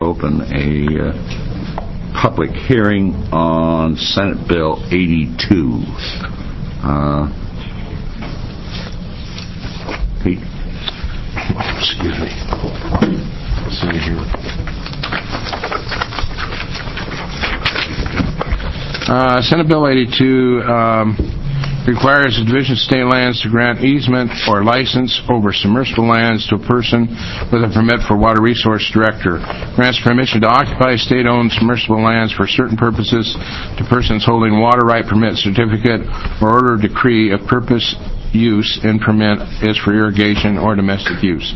Open a public hearing on Senate Bill 82. Pete? Excuse me. Let's see here. Senate Bill 82 requires the Division of State Lands to grant easement or license over submersible lands to a person with a permit for water resource director. Grants permission to occupy state-owned submersible lands for certain purposes to persons holding water right permit certificate or order decree of purpose, use, and permit is for irrigation or domestic use.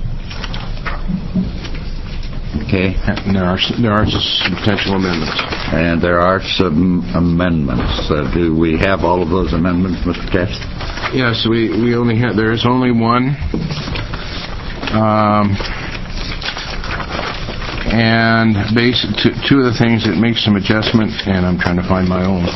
Okay. And there are some potential amendments. And there are some amendments. Do we have all of those amendments, Mr. Test? Yes, we only have. There is only one. And two of the things that make some adjustment, and I'm trying to find my own.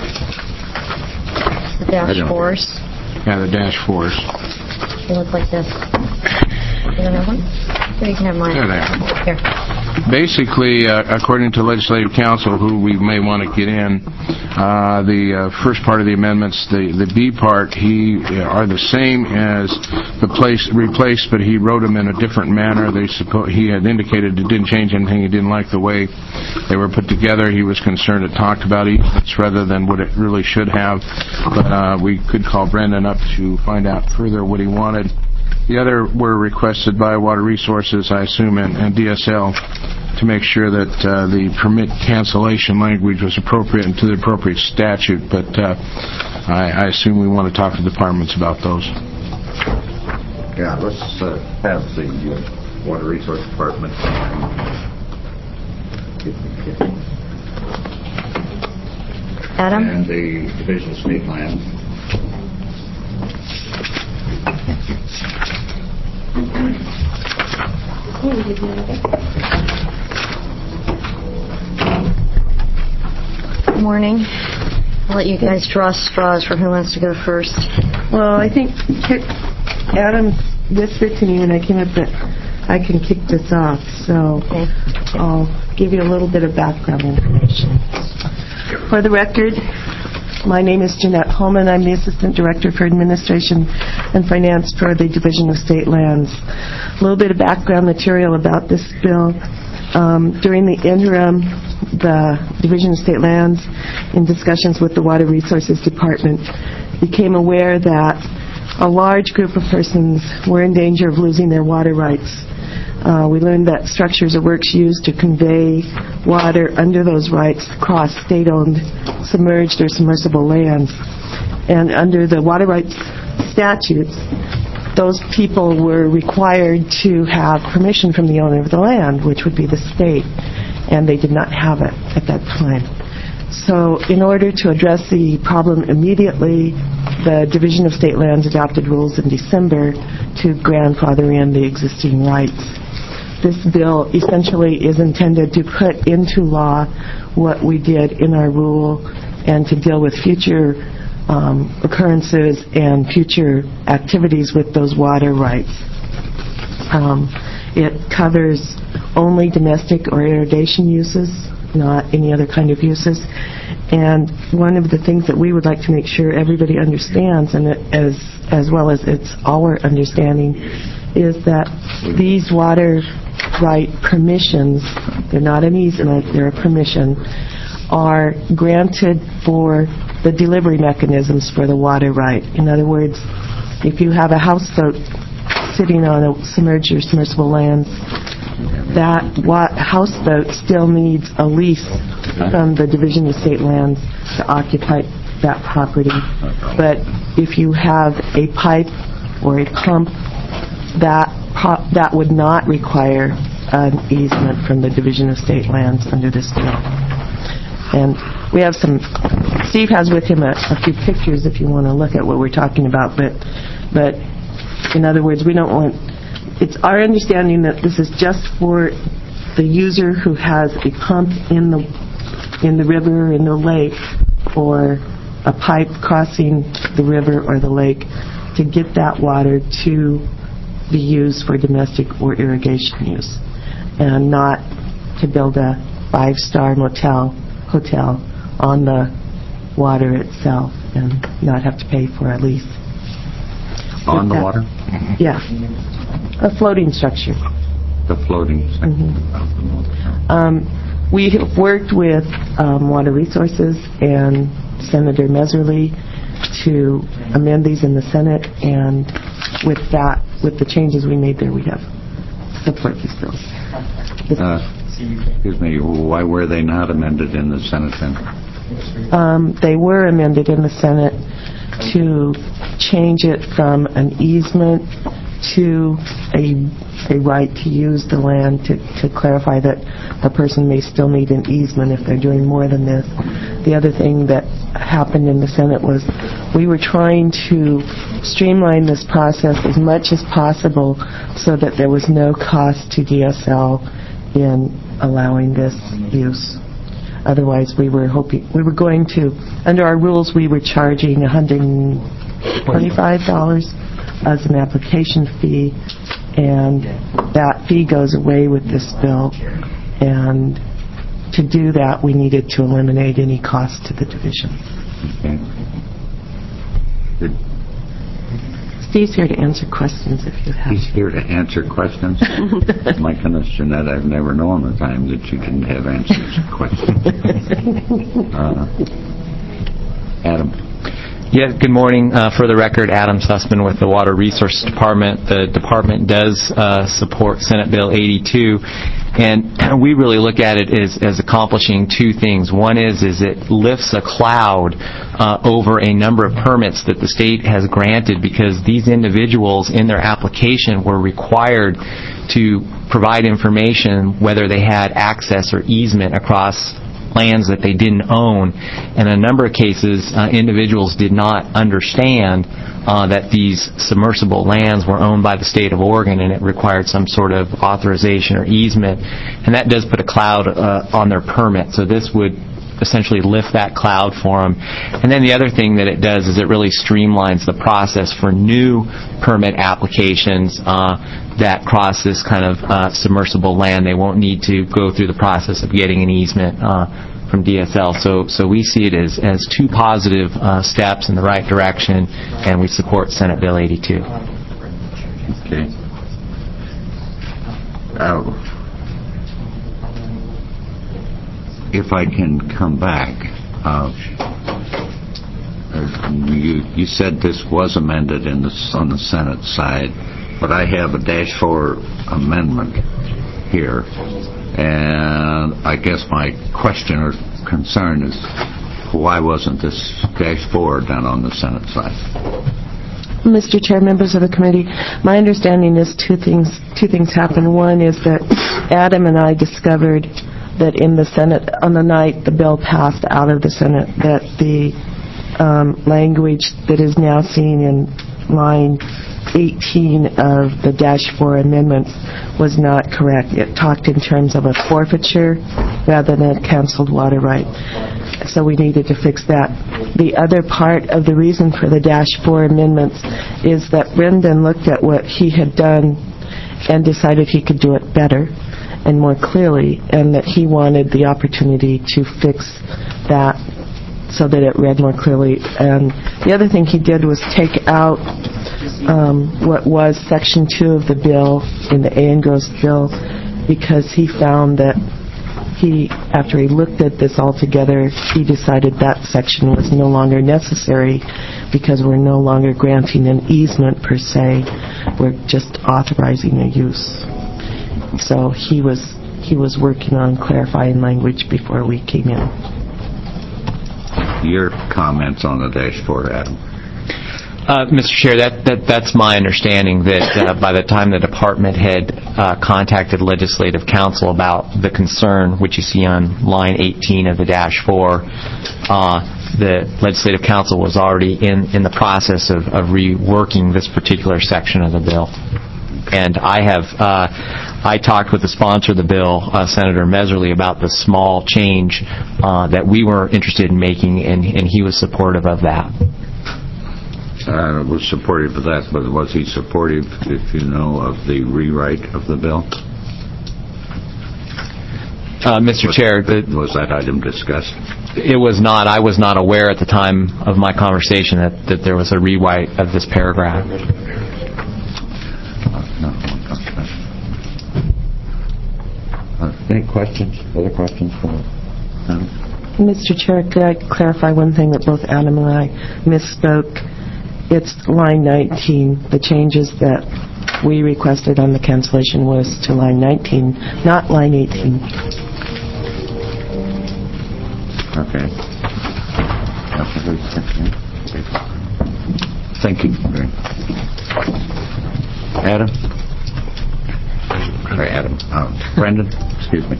The dash fours. Yeah, the dash fours. They look like this. You don't have one? Here, you can have mine. There they are. Here. Basically, according to Legislative Counsel, who we may want to get in, the first part of the amendments, the B part, are the same as the replaced, but he wrote them in a different manner. He had indicated it didn't change anything. He didn't like the way they were put together. He was concerned it talked about easements rather than what it really should have. But we could call Brendan up to find out further what he wanted. The other were requested by Water Resources, I assume, and DSL to make sure that the permit cancellation language was appropriate and to the appropriate statute, but I assume we want to talk to departments about those. Yeah, let's have the Water Resource Department Adam? and the Division of State Lands. Good morning. I'll let you guys draw straws for who wants to go first. Well, I think Adam whispered to me when I came up that I can kick this off, so Okay. I'll give you a little bit of background information. For the record, my name is Jeanette Holman. I'm the Assistant Director for Administration and Finance for the Division of State Lands. A little bit of background material about this bill. During the interim, the Division of State Lands, in discussions with the Water Resources Department, became aware that a large group of persons were in danger of losing their water rights. We learned that structures or works used to convey water under those rights cross state-owned submerged or submersible lands. And under the water rights statutes, those people were required to have permission from the owner of the land, which would be the state, and they did not have it at that time. So in order to address the problem immediately, the Division of State Lands adopted rules in December to grandfather in the existing rights. This bill essentially is intended to put into law what we did in our rule and to deal with future occurrences and future activities with those water rights. It covers only domestic or irrigation uses, not any other kind of uses. And one of the things that we would like to make sure everybody understands, and as well as it's our understanding, is that these water right permissions, they're not an easement, they're a permission, are granted for the delivery mechanisms for the water right. In other words, if you have a houseboat sitting on a submerged or submersible land, that houseboat still needs a lease from the Division of State Lands to occupy that property. But if you have a pipe or a pump, that would not require an easement from the Division of State Lands under this bill. And we have Steve has with him a few pictures if you want to look at what we're talking about, but in other words, it's our understanding that this is just for the user who has a pump in the river, in the lake, or a pipe crossing the river or the lake to get that water to be used for domestic or irrigation use, and not to build a 5-star hotel on the water itself and not have to pay for a lease. On the water? Yeah. A floating structure. The floating section of the motel. We have worked with Water Resources and Senator Meserly to amend these in the Senate, and with the changes we made there, we have support these bills. Excuse me, why were they not amended in the Senate then? They were amended in the Senate to change it from an easement to a right to use the land, to clarify that a person may still need an easement if they're doing more than this. The other thing that happened in the Senate was we were trying to streamline this process as much as possible so that there was no cost to DSL in allowing this use. Otherwise, we were going to, under our rules, we were charging $125 as an application fee, and that fee goes away with this bill. And to do that, we needed to eliminate any cost to the division. Okay. Steve's here to answer questions if you have. He's here to answer questions? My goodness, Jeanette, I've never known a time that you didn't have answers to questions. Adam. Yeah, good morning. For the record, Adam Sussman with the Water Resources Department. The department does support Senate Bill 82, and we really look at it as accomplishing two things. One is it lifts a cloud over a number of permits that the state has granted, because these individuals in their application were required to provide information whether they had access or easement across lands that they didn't own. And in a number of cases, individuals did not understand that these submersible lands were owned by the state of Oregon, and it required some sort of authorization or easement. And that does put a cloud on their permit. So this would essentially lift that cloud for them. And then the other thing that it does is it really streamlines the process for new permit applications that cross this kind of submersible land. They won't need to go through the process of getting an easement from DSL. So we see it as two positive steps in the right direction, and we support Senate Bill 82. Okay. If I can come back, you said this was amended on the Senate side, but I have a -4 amendment here, and I guess my question or concern is, why wasn't this -4 done on the Senate side? Mr. Chair, members of the committee, my understanding is two things happened. One is that Adam and I discovered that in the Senate, on the night the bill passed out of the Senate, that the language that is now seen in line 18 of the -4 amendments was not correct. It talked in terms of a forfeiture rather than a canceled water right. So we needed to fix that. The other part of the reason for the -4 amendments is that Brendan looked at what he had done and decided he could do it better and more clearly, and that he wanted the opportunity to fix that so that it read more clearly. And the other thing he did was take out what was Section 2 of the bill in the A&Gross bill, because he found that after he looked at this all together, he decided that section was no longer necessary because we're no longer granting an easement per se. We're just authorizing a use. So he was working on clarifying language before we came in. Your comments on the -4, Adam? Mr. Chair, that's my understanding, that by the time the department had contacted Legislative Council about the concern, which you see on line 18 of the -4, the Legislative Council was already in the process of reworking this particular section of the bill. And I talked with the sponsor of the bill, Senator Meserly, about the small change that we were interested in making, and he was supportive of that. Was supportive of that, but was he supportive, if you know, of the rewrite of the bill? Mr. Chair, Was that item discussed? it was not. I was not aware at the time of my conversation that there was a rewrite of this paragraph. No. Any questions? Other questions for Adam? Mr. Chair, could I clarify one thing that both Adam and I misspoke? It's line 19. The changes that we requested on the cancellation was to line 19, not line 18. Okay. Thank you. Adam? Sorry, Adam. Brendan, excuse me.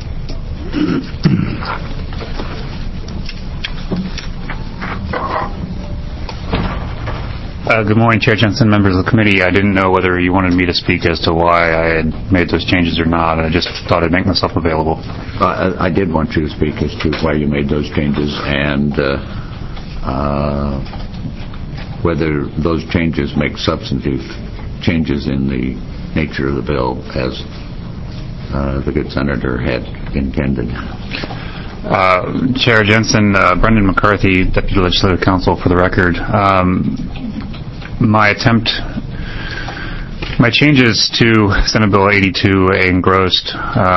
Good morning, Chair Jensen, members of the committee. I didn't know whether you wanted me to speak as to why I had made those changes or not. I just thought I'd make myself available. I did want you to speak as to why you made those changes and whether those changes make substantive changes in the nature of the bill as the good senator had intended. Chair Jensen, Brendan McCarthy, Deputy Legislative Counsel, for the record. My changes to Senate Bill 82 engrossed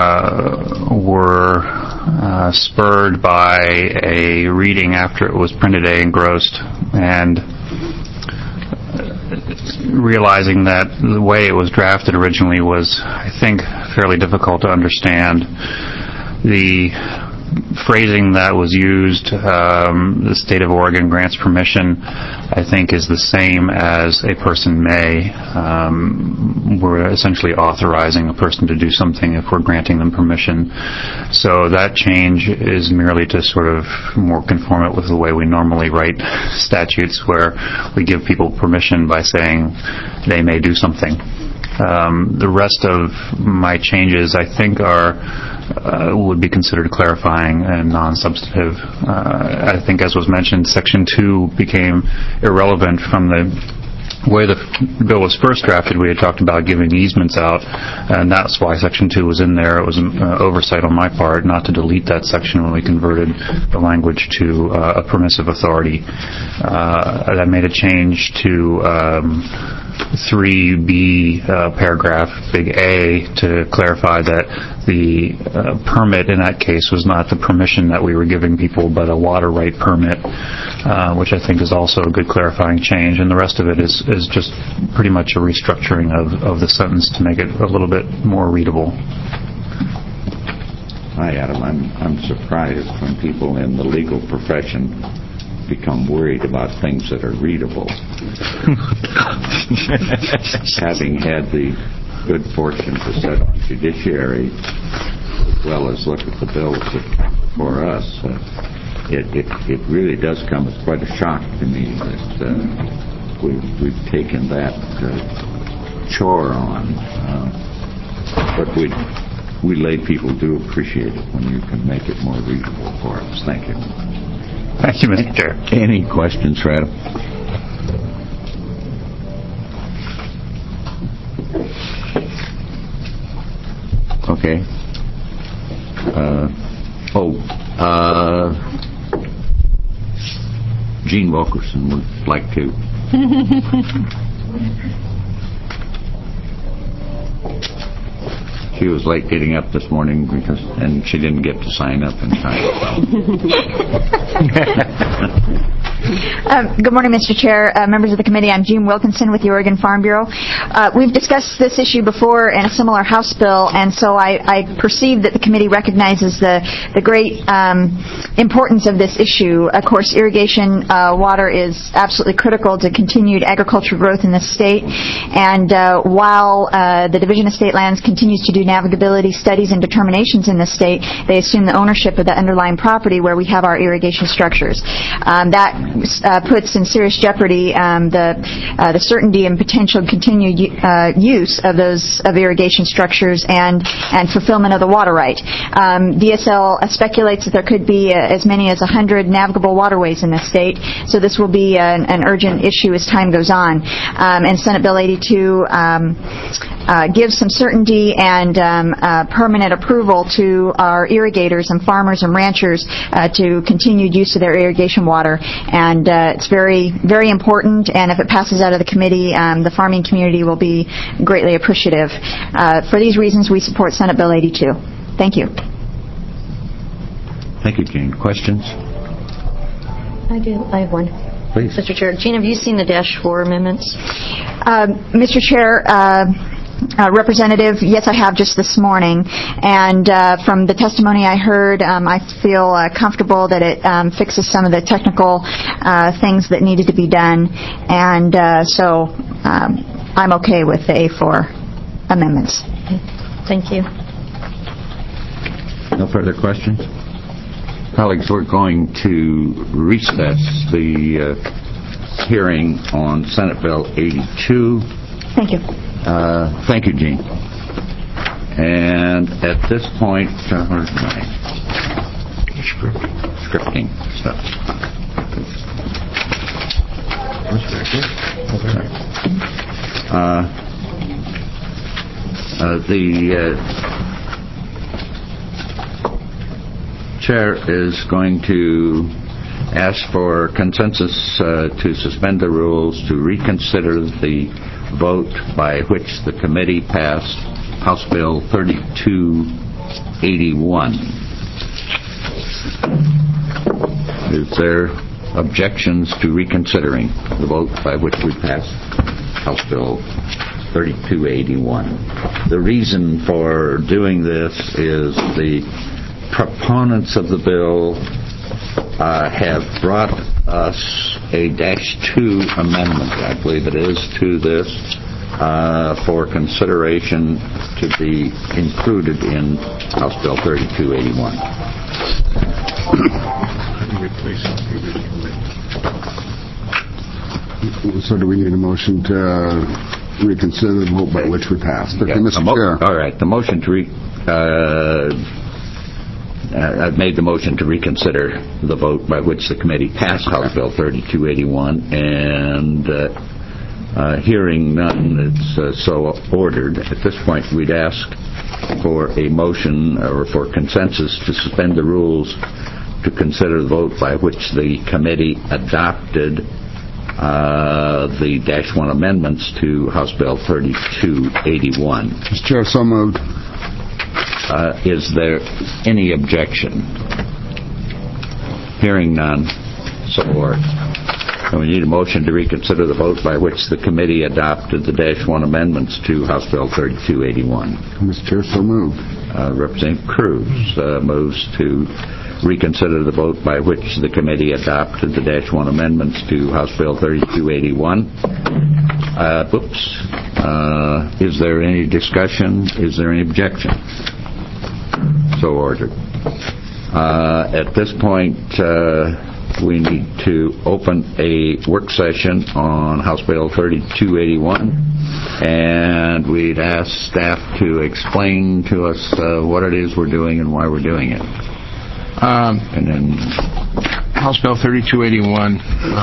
were spurred by a reading after it was printed engrossed and realizing that the way it was drafted originally was, I think, fairly difficult to understand. The phrasing that was used, the state of Oregon grants permission, I think is the same as a person may. We're essentially authorizing a person to do something if we're granting them permission. So that change is merely to sort of more conform it with the way we normally write statutes, where we give people permission by saying they may do something. The rest of my changes, I think, would be considered clarifying and non-substantive. I think, as was mentioned, Section 2 became irrelevant from the way the bill was first drafted. We had talked about giving easements out, and that's why Section 2 was in there. It was an oversight on my part not to delete that section when we converted the language to a permissive authority. I made a change to 3B paragraph big A to clarify that the permit in that case was not the permission that we were giving people, but a water right permit, which I think is also a good clarifying change. And the rest of it is just pretty much a restructuring of the sentence to make it a little bit more readable. Hi, Adam. I'm surprised when people in the legal profession become worried about things that are readable. Having had the good fortune to sit on Judiciary as well as look at the bills that come before us, it really does come as quite a shock to me that we've taken that chore on. But we lay people do appreciate it when you can make it more readable for us. Thank you. Thank you, Mr. Chair. Any questions for Adam? Okay. Gene Wilkerson would like to. She was late getting up this morning and she didn't get to sign up in time. Good morning, Mr. Chair, members of the committee. I'm Jean Wilkinson with the Oregon Farm Bureau. We've discussed this issue before in a similar House bill, and so I perceive that the committee recognizes the great importance of this issue. Of course, irrigation water is absolutely critical to continued agricultural growth in the state, and while the Division of State Lands continues to do navigability studies and determinations in the state, they assume the ownership of the underlying property where we have our irrigation structures. That puts in serious jeopardy the certainty and potential continued use of those irrigation structures and fulfillment of the water right. DSL speculates that there could be as many as 100 navigable waterways in this state, so this will be an urgent issue as time goes on. And Senate Bill 82 gives some certainty and permanent approval to our irrigators and farmers and ranchers to continued use of their irrigation water. And it's very, very important, and if it passes out of the committee, the farming community will be greatly appreciative. For these reasons, we support Senate Bill 82. Thank you. Thank you, Jean. Questions? I do. I have one. Please. Mr. Chair, Jean, have you seen the -4 amendments? Mr. Chair, Representative, yes, I have just this morning, and from the testimony I heard, I feel comfortable that it fixes some of the technical things that needed to be done, and so I'm okay with the A4 amendments. Thank you. No further questions? Colleagues, we're going to recess the hearing on Senate Bill 82. Thank you. Thank you, Jean. And at this point, where's my scripting stuff? The chair is going to ask for consensus to suspend the rules to reconsider the vote by which the committee passed House Bill 3281. Is there objections to reconsidering the vote by which we passed House Bill 3281? The reason for doing this is the proponents of the bill have brought us a -2 amendment, I believe it is, to this for consideration to be included in House Bill 3281. So do we need a motion to reconsider the vote by which we passed? Okay, Mr. Chair. All right, the motion to I've made the motion to reconsider the vote by which the committee passed House Bill 3281, and hearing none, it's so ordered. At this point, we'd ask for a motion or for consensus to suspend the rules to consider the vote by which the committee adopted the -1 amendments to House Bill 3281. Mr. Chair, so moved. Is there any objection? Hearing none, so ordered. And we need a motion to reconsider the vote by which the committee adopted the -1 amendments to House Bill 3281. Mr. Chair, so moved. Representative Cruz moves to reconsider the vote by which the committee adopted the -1 amendments to House Bill 3281. Is there any discussion? Is there any objection? So ordered. At this point, we need to open a work session on House Bill 3281, and we'd ask staff to explain to us what it is we're doing and why we're doing it. And then House Bill 3281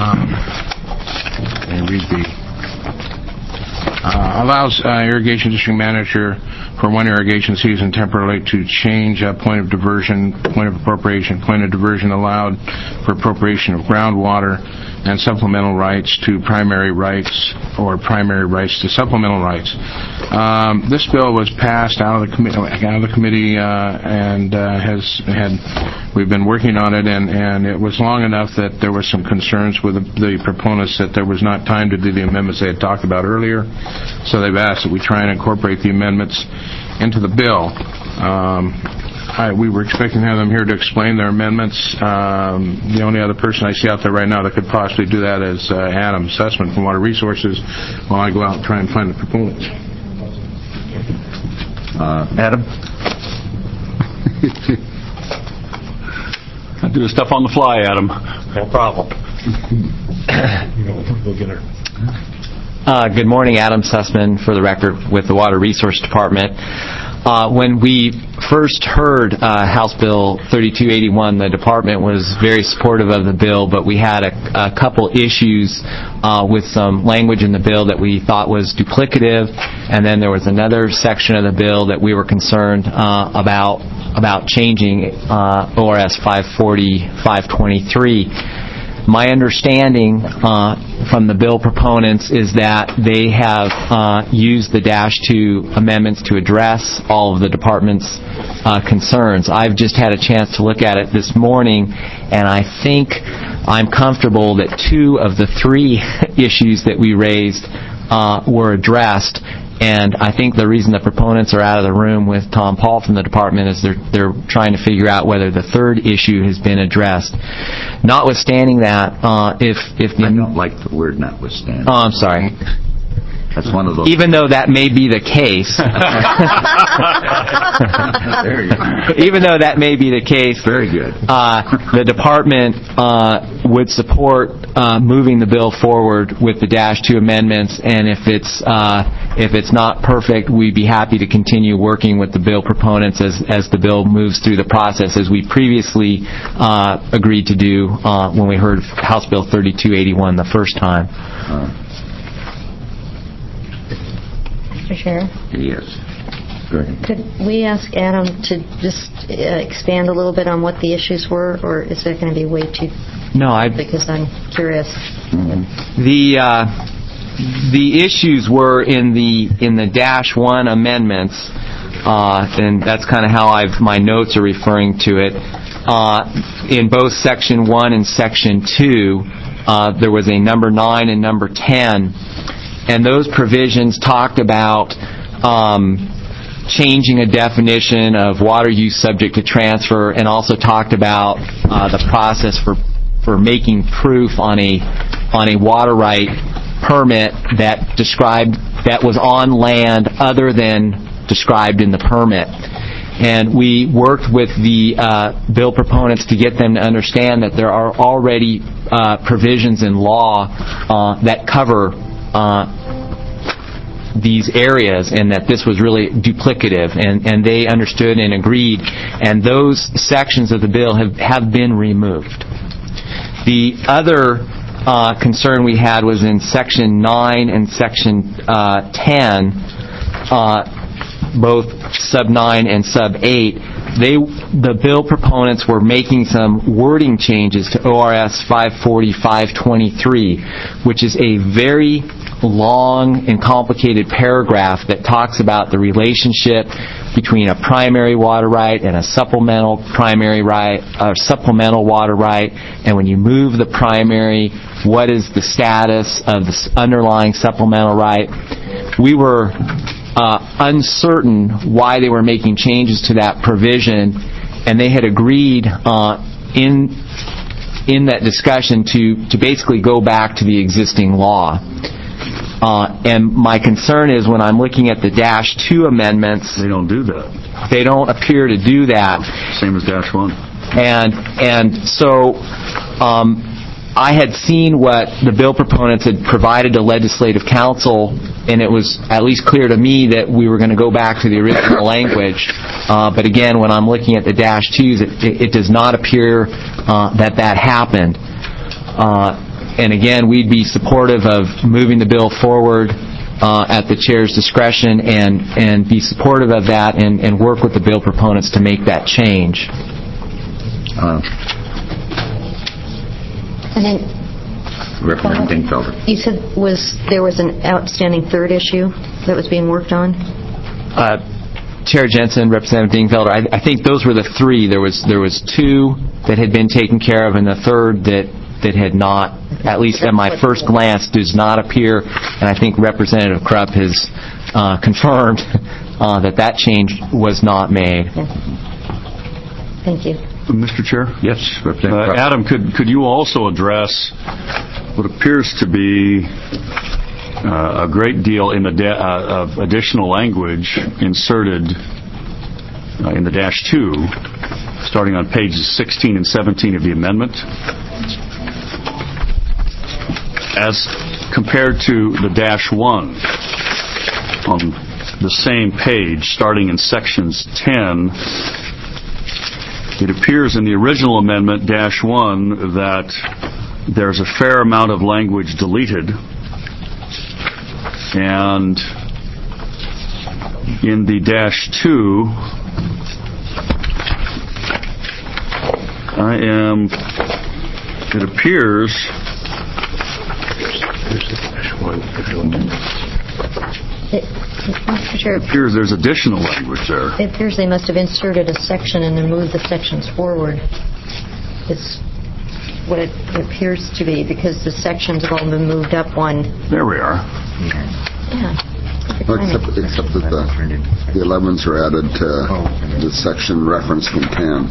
allows irrigation district manager for one irrigation season temporarily to change point of diversion, point of appropriation, point of diversion allowed for appropriation of groundwater and supplemental rights to primary rights or primary rights to supplemental rights. This bill was passed out of the committee and we've been working on it, and it was long enough that there were some concerns with the proponents that there was not time to do the amendments they had talked about earlier. So they've asked that we try and incorporate the amendments into the bill. We were expecting to have them here to explain their amendments. The only other person I see out there right now that could possibly do that is Adam Sussman from Water Resources, while I go out and try and find the proponents. Adam? I do the stuff on the fly, Adam. No problem. Good morning, Adam Sussman, for the record, with the Water Resource Department. When we first heard House Bill 3281, the department was very supportive of the bill, but we had a couple issues with some language in the bill that we thought was duplicative, and then there was another section of the bill that we were concerned about changing ORS 540-523. My understanding from the bill proponents is that they have used the -2 amendments to address all of the department's concerns. I've just had a chance to look at it this morning, and I think I'm comfortable that 2 of the 3 issues that we raised were addressed. And I think the reason the proponents are out of the room with Tom Paul from the department is they're trying to figure out whether the 3rd issue has been addressed. Notwithstanding that, if the... I don't like the word notwithstanding. Oh, I'm sorry. That's one of those... Even though that may be the case... There you go. Even though that may be the case... Very good. The department would support moving the bill forward with the -2 amendments, and if it's not perfect, we'd be happy to continue working with the bill proponents as the bill moves through the process, as we previously agreed to do when we heard House Bill 3281 the first time. Mr. Chair? Yes. Go ahead. Could we ask Adam to just expand a little bit on what the issues were, or is that going to be way too... No, because I'm curious. Mm-hmm. The issues were in the -1 amendments, and that's kind of how my notes are referring to it. In both Section 1 and Section 2, there was a number 9 and number 10, and those provisions talked about changing a definition of water use subject to transfer, and also talked about the process for making proof on a water right permit that was on land other than described in the permit. And we worked with the bill proponents to get them to understand that there are already provisions in law that cover these areas, and that this was really duplicative, and they understood and agreed, and those sections of the bill have been removed. The other concern we had was in Section 9 and Section 10, both Sub 9 and Sub 8. The bill proponents were making some wording changes to ORS 540-523, which is a very long and complicated paragraph that talks about the relationship between a primary water right and a supplemental primary right, or supplemental water right, and when you move the primary, what is the status of the underlying supplemental right. We were uncertain why they were making changes to that provision, and they had agreed in that discussion to basically go back to the existing law. And my concern is when I'm looking at the -2 amendments... They don't do that. They don't appear to do that. Same as -1. And so I had seen what the bill proponents had provided to Legislative Council, and it was at least clear to me that we were going to go back to the original language. But again, when I'm looking at the -2s, it does not appear that happened. And again, we'd be supportive of moving the bill forward at the chair's discretion, and be supportive of that, and work with the bill proponents to make that change. And then, Representative Dingfelder. you said there was an outstanding 3rd issue that was being worked on? Chair Jensen, Representative Dingfelder, I think those were the 3. There was 2 that had been taken care of, and the 3rd that had not, at least at my first glance, does not appear, and I think Representative Krupp has confirmed that change was not made. Yeah. Thank you. Mr. Chair? Yes, Representative Krupp. Adam, could you also address what appears to be a great deal of additional language inserted in the -2, starting on pages 16 and 17 of the amendment? as compared to the dash 1 on the same page, starting in sections 10, it appears in the original amendment, dash 1, that there's a fair amount of language deleted. And in the dash 2, it appears Sure. it appears there's additional language there. It appears they must have inserted a section and then moved the sections forward. It's what it appears to be, because the sections have all been moved up one. There we are. Yeah. Except that the 11s are added to the section referenced in 10.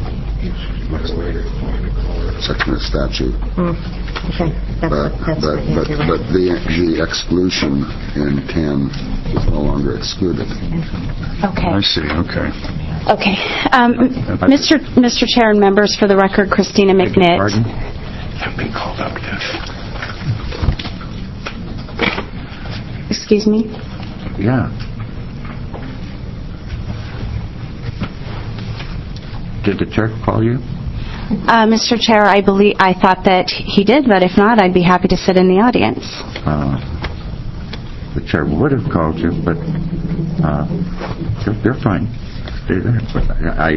Section of statute. Okay. But the exclusion in 10 is no longer excluded. Okay. I see. Okay. Okay. Mr. Chair and members, for the record, Christina McNitt. Pardon? I've been called up, Excuse me? Yeah. Did the chair call you? Mr. Chair, I thought that he did, but if not, I'd be happy to sit in the audience. The chair would have called you, but they're fine. Stay there. But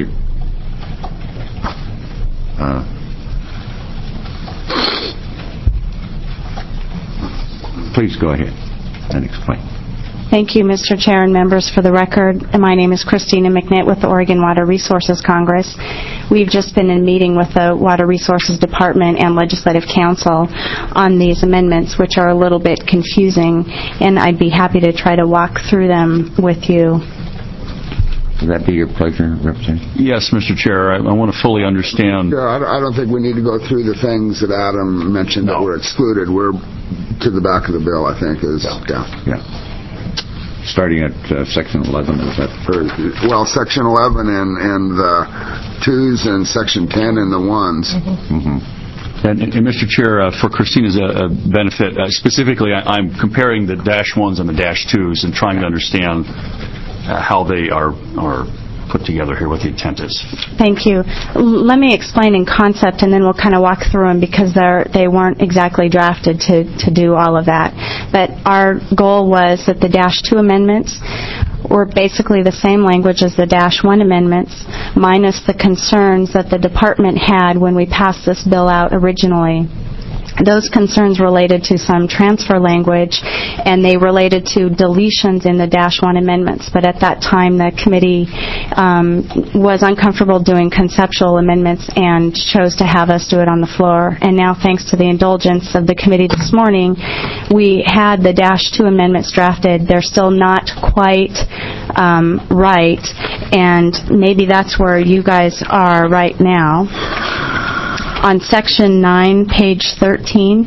please go ahead and explain. Thank you, Mr. Chair and members. For the record, my name is Christina McNitt with the Oregon Water Resources Congress. We've just been in meeting with the Water Resources Department and Legislative Council on these amendments, which are a little bit confusing, and I'd be happy to try to walk through them with you. Would that be your pleasure, Representative? Yes, Mr. Chair. I want to fully understand. Yeah, I don't think we need to go through the things that Adam mentioned that were excluded. We're to the back of the bill, I think, is... Yeah. Starting at section 11, is that? Well, section 11 and the 2s and section 10 and the 1s. And Mr. Chair, for Christina's benefit, specifically, I'm comparing the dash 1s and the dash 2s and trying to understand how they are put together here, what the intent is. Thank you. Let me explain in concept, and then we'll kind of walk through them, because they weren't exactly drafted to do all of that. But our goal was that the dash 2 amendments were basically the same language as the dash 1 amendments, minus the concerns that the department had when we passed this bill out originally. Those concerns related to some transfer language, and they related to deletions in the dash 1 amendments. But at that time, the committee was uncomfortable doing conceptual amendments and chose to have us do it on the floor. And now, thanks to the indulgence of the committee this morning, we had the dash 2 amendments drafted. They're still not quite right, and maybe that's where you guys are right now. On section 9, page 13,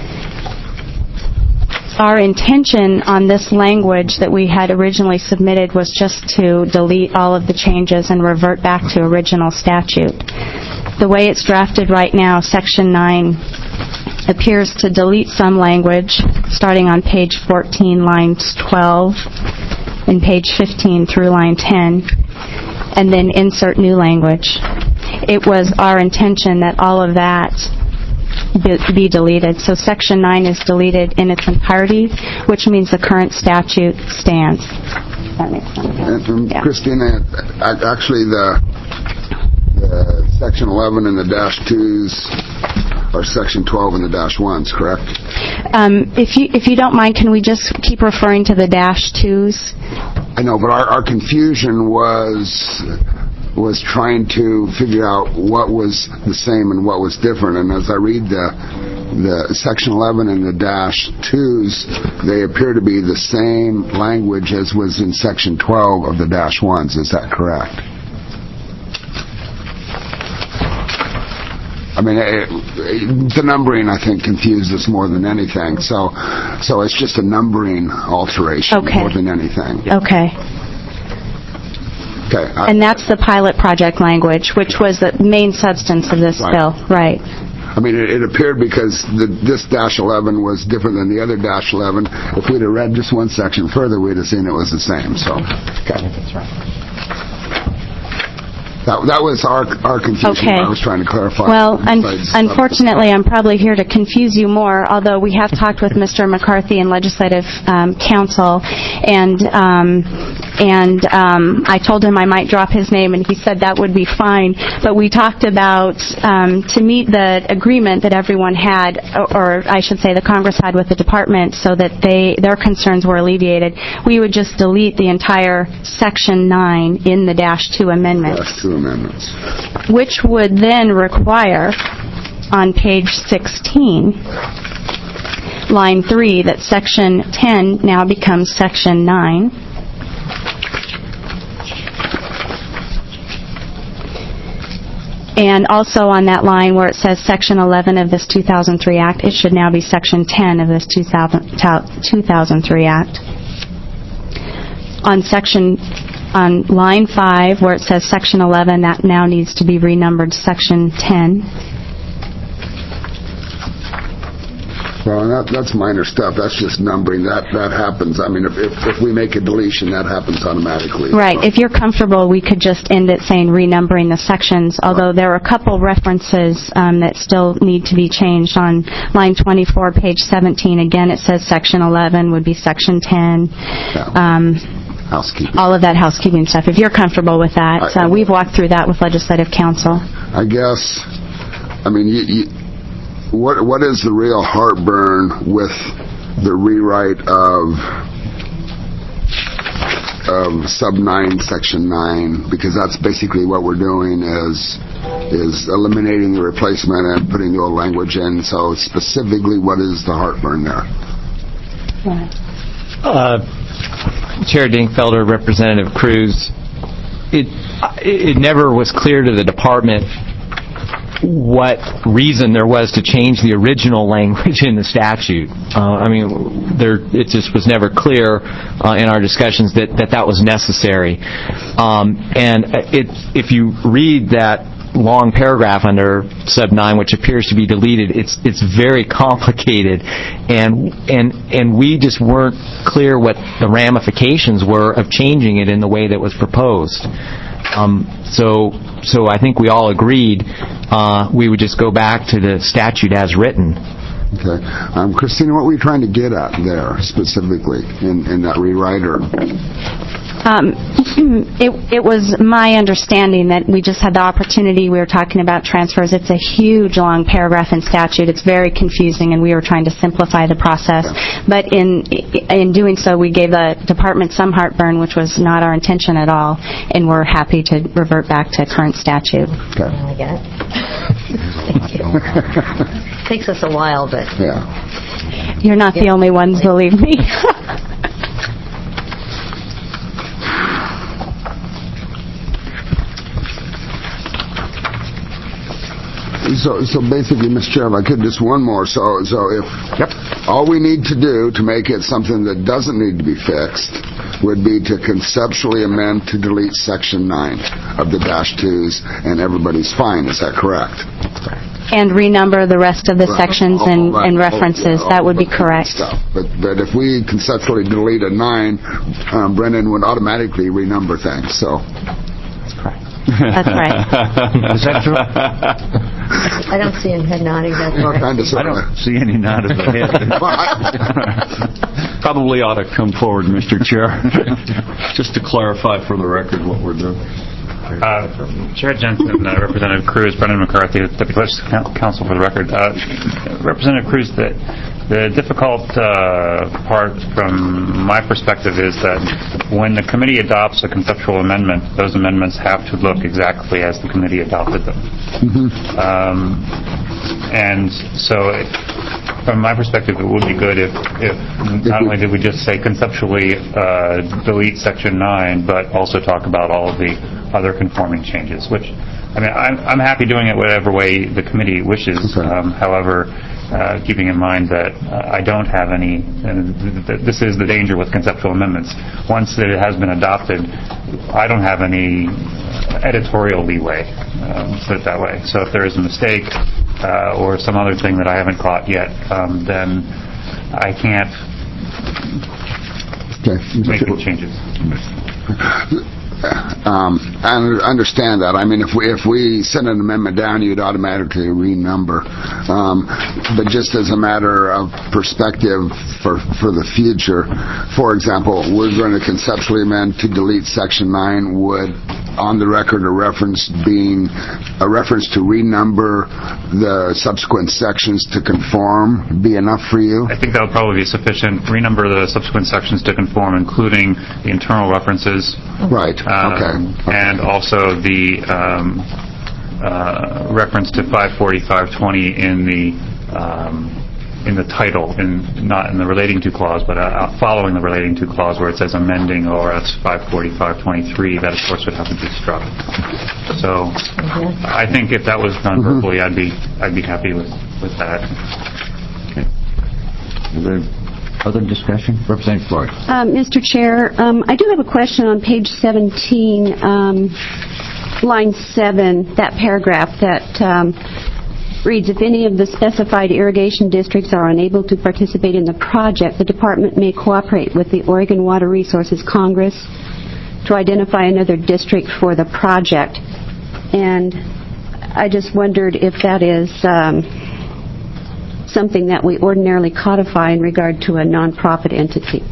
our intention on this language that we had originally submitted was just to delete all of the changes and revert back to original statute. The way it's drafted right now, section 9 appears to delete some language, starting on page 14, lines 12, and page 15 through line 10, and then insert new language. It was our intention that all of that be deleted. So section 9 is deleted in its entirety, which means the current statute stands. That makes sense. And Christina, actually the section 11 and the dash 2s are section 12 and the dash 1s, correct? If you don't mind, can we just keep referring to the dash 2s? I know, but our confusion was trying to figure out what was the same and what was different. And as I read the section 11 and the dash 2s, they appear to be the same language as was in section 12 of the dash 1s. Is that correct? I mean, the numbering, I think, confused us more than anything. So it's just a numbering alteration more than anything. Okay. And that's the pilot project language, which was the main substance of this bill. Right. I mean, it appeared because this dash 11 was different than the other dash 11. If we'd have read just one section further, we'd have seen it was the same. So, okay. That's right. That was our confusion. Okay. I was trying to clarify. Well, unfortunately, I'm probably here to confuse you more, although we have talked with Mr. McCarthy and Legislative Counsel, and I told him I might drop his name, and he said that would be fine. But we talked about, to meet the agreement that everyone had, or I should say the Congress had with the department, so that their concerns were alleviated, we would just delete the entire Section 9 in the Dash 2 amendments. Dash 2 amendments. Which would then require, on page 16, line 3, that Section 10 now becomes Section 9. And also on that line where it says Section 11 of this 2003 Act, it should now be Section 10 of this 2003 Act. On line 5, where it says Section 11, that now needs to be renumbered Section 10. Well, that's minor stuff. That's just numbering. That happens. I mean, if we make a deletion, that happens automatically. Right. If you're comfortable, we could just end it saying renumbering the sections, although there are a couple references that still need to be changed. On line 24, page 17, again, it says Section 11 would be Section 10. Yeah. Housekeeping. All of that housekeeping stuff. If you're comfortable with that, we've walked through that with Legislative Counsel. I guess, I mean, what is the real heartburn with the rewrite of sub 9, section 9? Because that's basically what we're doing is eliminating the replacement and putting the old language in. So specifically, what is the heartburn there? Chair Dingfelder, Representative Cruz, it never was clear to the department what reason there was to change the original language in the statute. It just was never clear in our discussions that was necessary. And if you read that long paragraph under sub 9, which appears to be deleted, it's very complicated, and we just weren't clear what the ramifications were of changing it in the way that was proposed. So I think we all agreed we would just go back to the statute as written. Okay. Christina, what were you trying to get at there specifically in that rewriter? It was my understanding that we just had the opportunity. We were talking about transfers. It's a huge, long paragraph in statute. It's very confusing, and we were trying to simplify the process. But in doing so, we gave the department some heartburn, which was not our intention at all, and we're happy to revert back to current statute. Okay. I get it. Thank you. Takes us a while, but... Yeah. You're not the only ones, believe me. So basically, Mr. Chair, if I could, just one more. So if all we need to do to make it something that doesn't need to be fixed would be to conceptually amend to delete Section 9 of the Dash 2s, and everybody's fine. Is that correct? And renumber the rest of the sections and references. That would be correct. But if we conceptually delete a 9, Brendan would automatically renumber things. So That's correct. That's right. Is that true? I don't see him head nodding. That's right. I don't see any nod of the head. Probably ought to come forward, Mr. Chair, just to clarify for the record what we're doing. Chair Jensen, Representative Cruz, Brendan McCarthy, Deputy Legislative Counsel for the record. Representative Cruz, the difficult part from my perspective is that when the committee adopts a conceptual amendment, those amendments have to look exactly as the committee adopted them. And so from my perspective, it would be good if not only did we just say conceptually delete Section 9, but also talk about all of the other conforming changes, which, I mean, I'm happy doing it whatever way the committee wishes. However, keeping in mind that I don't have any, this is the danger with conceptual amendments. Once it has been adopted, I don't have any editorial leeway, put it that way. So if there is a mistake, or some other thing that I haven't caught yet, then I can't make any changes. I understand that. I mean, if we send an amendment down, you'd automatically renumber. But just as a matter of perspective for the future, for example, we're going to conceptually amend to delete Section 9. Would on the record a reference to renumber the subsequent sections to conform be enough for you? I think that would probably be sufficient. Renumber the subsequent sections to conform, including the internal references. Right. Okay. And also the reference to 540, 520 in the title, not in the relating to clause, but following the relating to clause where it says amending ORS 540, 523. That, of course, would have to be struck. So I think if that was done verbally, I'd be happy with that. Okay. Is there other discussion? Representative Floyd. Mr. Chair, I do have a question on page 17, line 7, that paragraph that reads, if any of the specified irrigation districts are unable to participate in the project, the department may cooperate with the Oregon Water Resources Congress to identify another district for the project. And I just wondered if that is something that we ordinarily codify in regard to a nonprofit entity.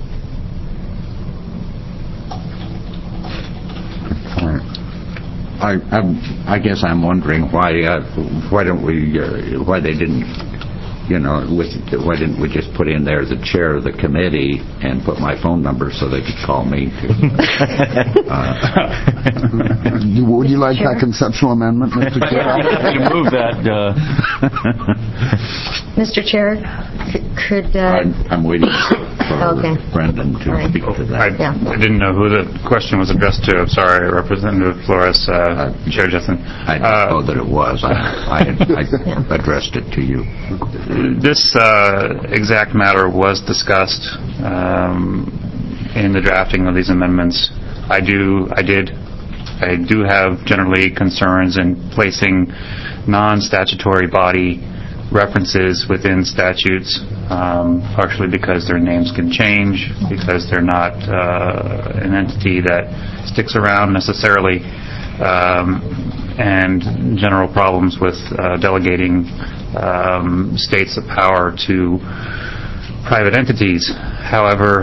I guess I'm wondering why they didn't, why didn't we just put in there the chair of the committee and put my phone number so they could call me? Would you like that conceptual amendment, Mr. Chair? I'm to move that. Mr. Chair, could... I'm waiting for Brendan to speak to that. I didn't know who the question was addressed to. I'm sorry, Representative Flores, Chair Jensen. I didn't know that it was. I addressed it to you. This exact matter was discussed in the drafting of these amendments. I do have generally concerns in placing non-statutory body references within statutes, partially because their names can change, because they're not an entity that sticks around necessarily, and general problems with delegating states of power to private entities. However,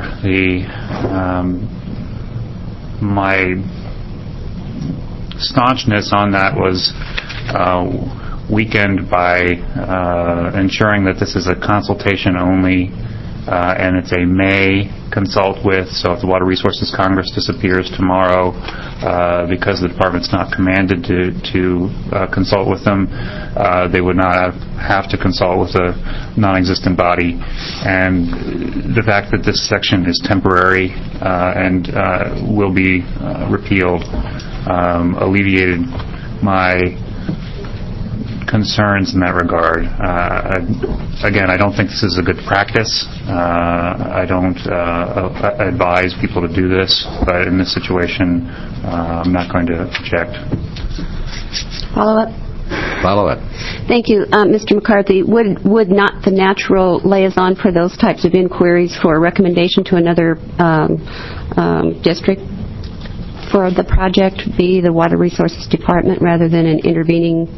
my staunchness on that was weakened by ensuring that this is a consultation only, and it's a may consult with. So if the Water Resources Congress disappears tomorrow because the department's not commanded to consult with them, they would not have to consult with a non-existent body. And the fact that this section is temporary and will be repealed alleviated my concerns in that regard. Again, I don't think this is a good practice. I don't advise people to do this, but in this situation, I'm not going to object. Follow-up? Follow-up. Thank you. Mr. McCarthy, would not the natural liaison for those types of inquiries for a recommendation to another district for the project be the Water Resources Department rather than an intervening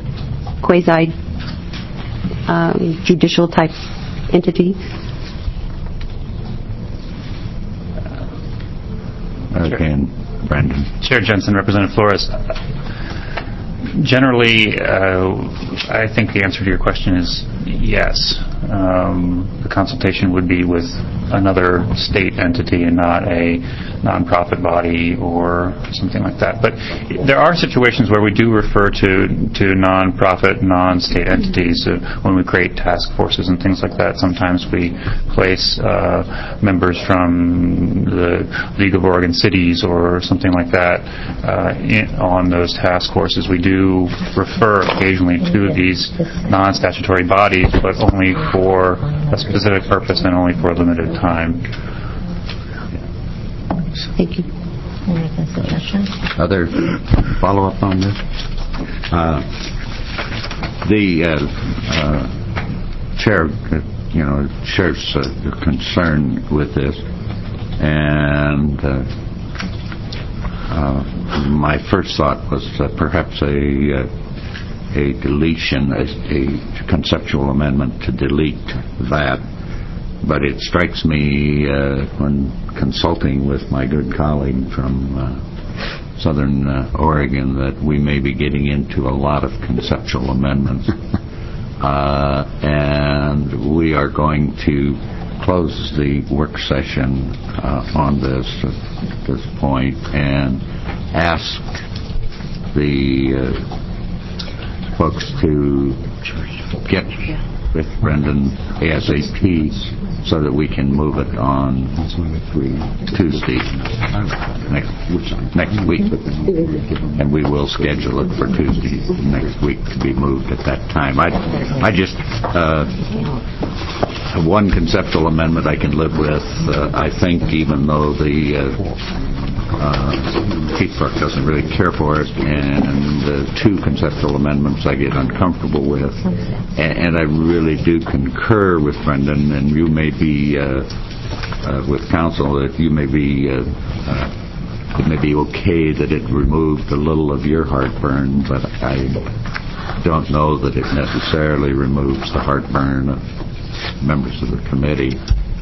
quasi-judicial type entity? Again, Brendan. Chair Jensen, Representative Flores. Generally, I think the answer to your question is yes. The consultation would be with another state entity and not a nonprofit body or something like that. But there are situations where we do refer to nonprofit, non-state entities when we create task forces and things like that. Sometimes we place members from the League of Oregon Cities or something like that on those task forces. We do refer occasionally to these non-statutory bodies, but only for a specific purpose and only for a limited time. Thank you. Other follow-up on this? The chair, shares the concern with this, and my first thought was perhaps a deletion, a conceptual amendment to delete that. But it strikes me when consulting with my good colleague from Southern Oregon that we may be getting into a lot of conceptual amendments. And we are going to close the work session on this at this point and ask the folks to get with Brendan ASAP so that we can move it on Tuesday next week, and we will schedule it for Tuesday next week to be moved at that time. I just one conceptual amendment I can live with. I think even though the Keith Park doesn't really care for it, and the two conceptual amendments I get uncomfortable with, and I really do concur with Brendan, and you may be with council that you may be it may be okay that it removed a little of your heartburn, but I don't know that it necessarily removes the heartburn of members of the committee.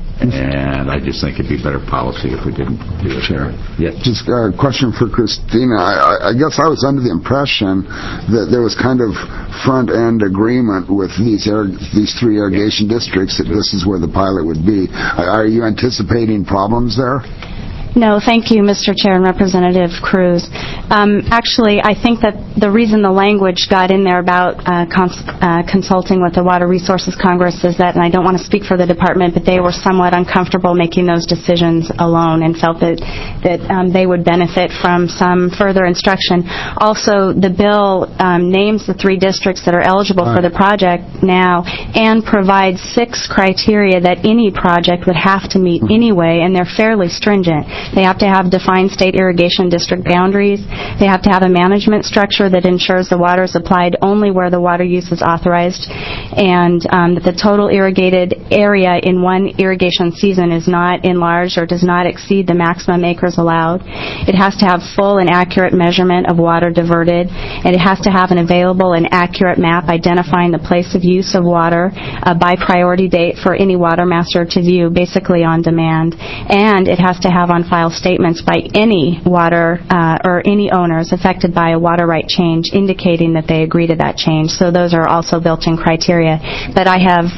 And I just think it'd be better policy if we didn't do it. Sure. Yeah. Just a question for Christina. I guess I was under the impression that there was kind of front-end agreement with these three irrigation districts that this is where the pilot would be. Are you anticipating problems there? No, thank you, Mr. Chair and Representative Cruz. Actually, I think that the reason the language got in there about consulting with the Water Resources Congress is that, and I don't want to speak for the department, but they were somewhat uncomfortable making those decisions alone and felt that they would benefit from some further instruction. Also, the bill names the three districts that are eligible for the project now and provides 6 criteria that any project would have to meet anyway, and they're fairly stringent. They have to have defined state irrigation district boundaries. They have to have a management structure that ensures the water is applied only where the water use is authorized, and that the total irrigated area in one irrigation season is not enlarged or does not exceed the maximum acres allowed. It has to have full and accurate measurement of water diverted, and it has to have an available and accurate map identifying the place of use of water by priority date for any water master to view, basically on demand. And it has to have on file statements by any water or any owners affected by a water right change indicating that they agree to that change. So those are also built-in criteria. But I have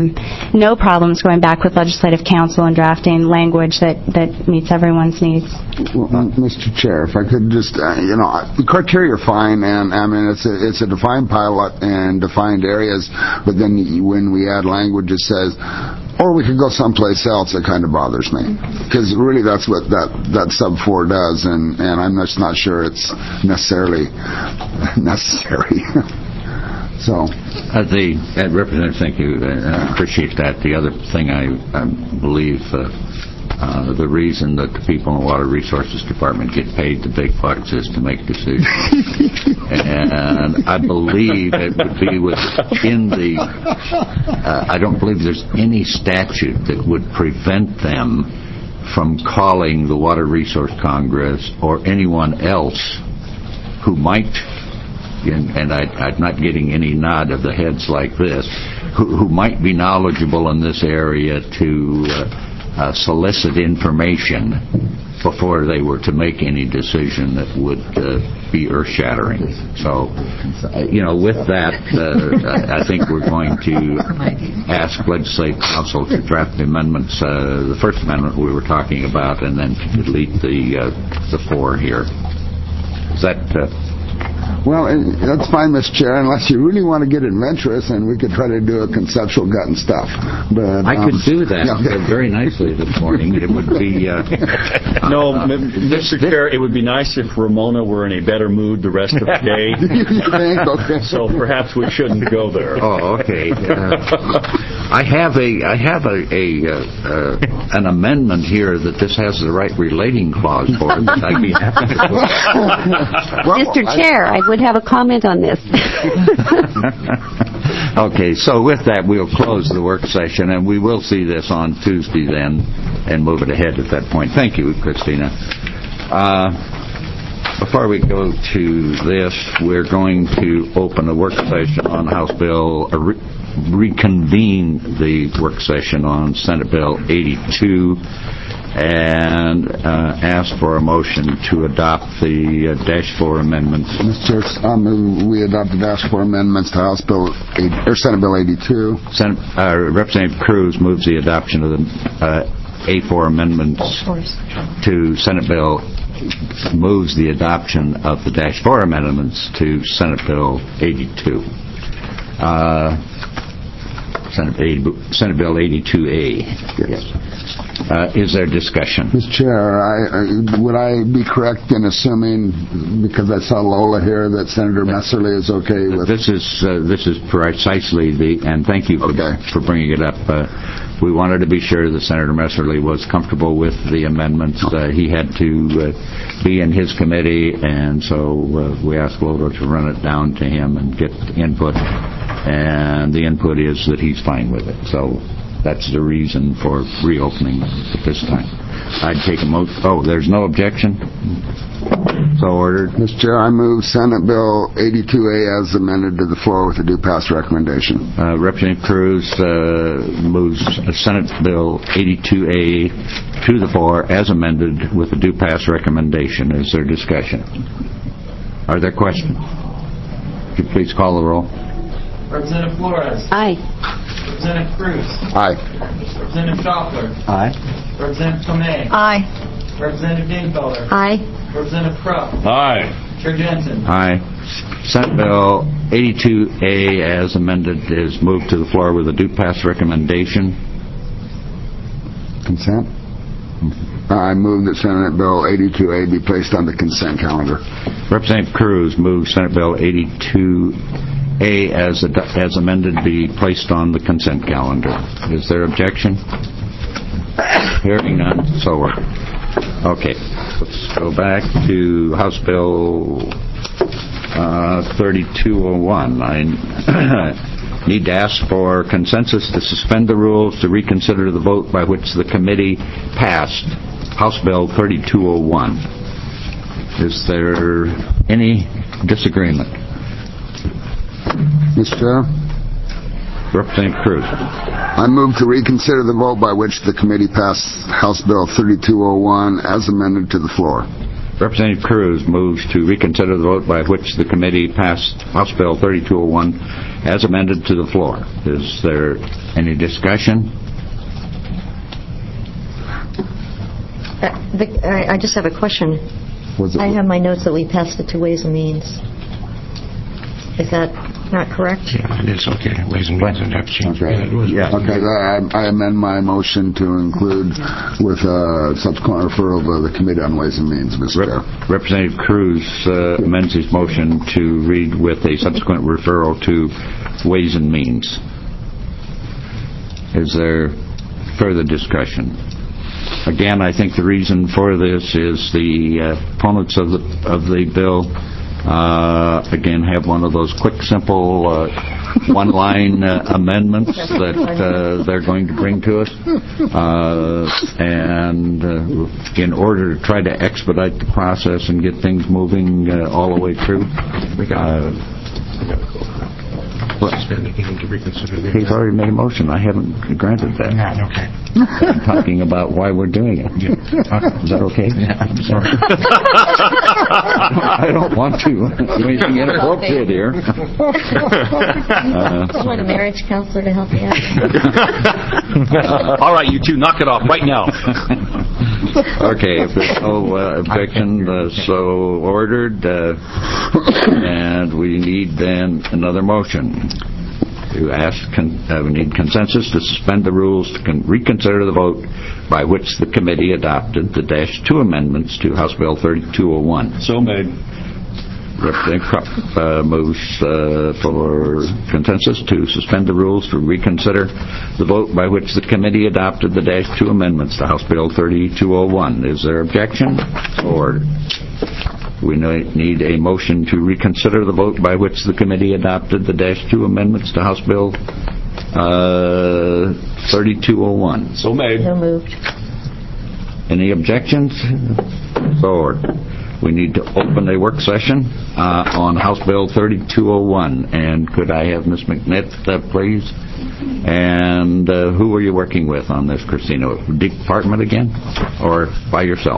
no problems going back with Legislative Council and drafting language that meets everyone's needs. Well, Mr. Chair, if I could just, the criteria are fine, and I mean it's a defined pilot and defined areas, but then when we add language it says, or we could go someplace else, it kind of bothers me. Because really that's what that sub 4 does, and I'm just not sure it's necessarily necessary. So, Representative, thank you. I appreciate that. The other thing I believe the reason that the people in the Water Resources Department get paid the big bucks is to make decisions. And I believe it would be within the... I don't believe there's any statute that would prevent them from calling the Water Resource Congress or anyone else who might... and I'm not getting any nod of the heads like this, who might be knowledgeable in this area to solicit information before they were to make any decision that would be earth-shattering. So, with that, I think we're going to ask Legislative Council to draft the amendments, the first amendment we were talking about, and then to delete the 4 here. Is that... Well, that's fine, Mr. Chair, unless you really want to get adventurous, and we could try to do a conceptual gut and stuff. But I could do that very nicely this morning. It would be... No, Mr. Chair, it would be nice if Ramona were in a better mood the rest of the day. You think? Okay. So perhaps we shouldn't go there. Oh, okay. I have an amendment here that this has the right relating clause for, that I'd be happy to... Mr. Chair, I would have a comment on this. Okay, so with that, we'll close the work session, and we will see this on Tuesday then, and move it ahead at that point. Thank you, Christina. Before we go to this, we're going to open a work session on House Bill, reconvene the work session on Senate Bill 82, and ask for a motion to adopt the Dash 4 amendments. Mr. Chair, we adopt the Dash 4 amendments to House Bill, or Senate Bill 82. Representative Cruz moves the adoption of the A4 amendments to Senate Bill, moves the adoption of the Dash 4 amendments to Senate Bill 82. Senate Bill 82A. Yes. Is there discussion? Mr. Chair, would I be correct in assuming, because I saw Lola here, that Senator Messerly is okay with... This is precisely and thank you for bringing it up. We wanted to be sure that Senator Messerly was comfortable with the amendments. He had to be in his committee, and so we asked Lola to run it down to him and get input. And the input is that he's fine with it. So that's the reason for reopening at this time. I'd take a motion. Oh, there's no objection? So ordered. Mr. Chair, I move Senate Bill 82A as amended to the floor with a due pass recommendation. Representative Cruz moves Senate Bill 82A to the floor as amended with a due pass recommendation. Is there discussion? Are there questions? Could you please call the roll? Representative Flores. Aye. Representative Cruz. Aye. Representative Schaffler. Aye. Representative Tomei. Aye. Representative Dingfelder. Aye. Representative Krupp. Aye. Chair Jensen. Aye. Senate Bill 82A as amended is moved to the floor with a due pass recommendation. Consent? I move that Senate Bill 82A be placed on the consent calendar. Representative Cruz moves Senate Bill 82A as amended be placed on the consent calendar. Is there objection? Hearing none, so ordered. Okay, let's go back to House Bill 3201. I need to ask for consensus to suspend the rules to reconsider the vote by which the committee passed House Bill 3201. Is there any disagreement? Mr. Chair? Representative Cruz. I move to reconsider the vote by which the committee passed House Bill 3201 as amended to the floor. Representative Cruz moves to reconsider the vote by which the committee passed House Bill 3201 as amended to the floor. Is there any discussion? I just have a question. I have my notes that we passed it to Ways and Means. Is that not correct? Yeah, it is okay. Ways and Means and have changed. Okay. Okay. I amend my motion to include with a subsequent referral to the Committee on Ways and Means, Mr. Chair. Representative Cruz amends his motion to read with a subsequent referral to Ways and Means. Is there further discussion? Again, I think the reason for this is the opponents of the bill again have one of those quick, simple, one-line amendments that they're going to bring to us, and in order to try to expedite the process and get things moving all the way through. He's already made a motion. I haven't granted that. Yeah, okay. I'm talking about why we're doing it. Is that okay? Yeah, I'm sorry. I don't want to do anything inappropriate here. Do you want a marriage counselor to help you out? All right, you two, knock it off right now. Okay, if there's no objection, so ordered. And we need then another motion. To ask, we need consensus to suspend the rules to reconsider the vote by which the committee adopted the Dash 2 amendments to House Bill 3201. So made. Representative Krupp moves for consensus to suspend the rules to reconsider the vote by which the committee adopted the Dash 2 amendments to House Bill 3201. Is there objection? Ordered. we need a motion to reconsider the vote by which the committee adopted the -2 amendments to House Bill 3201. So made. So moved. Any objections? So we need to open a work session on House Bill 3201. And could I have Ms. McNitt, please? And who are you working with on this, Christina? Department again? Or by yourself?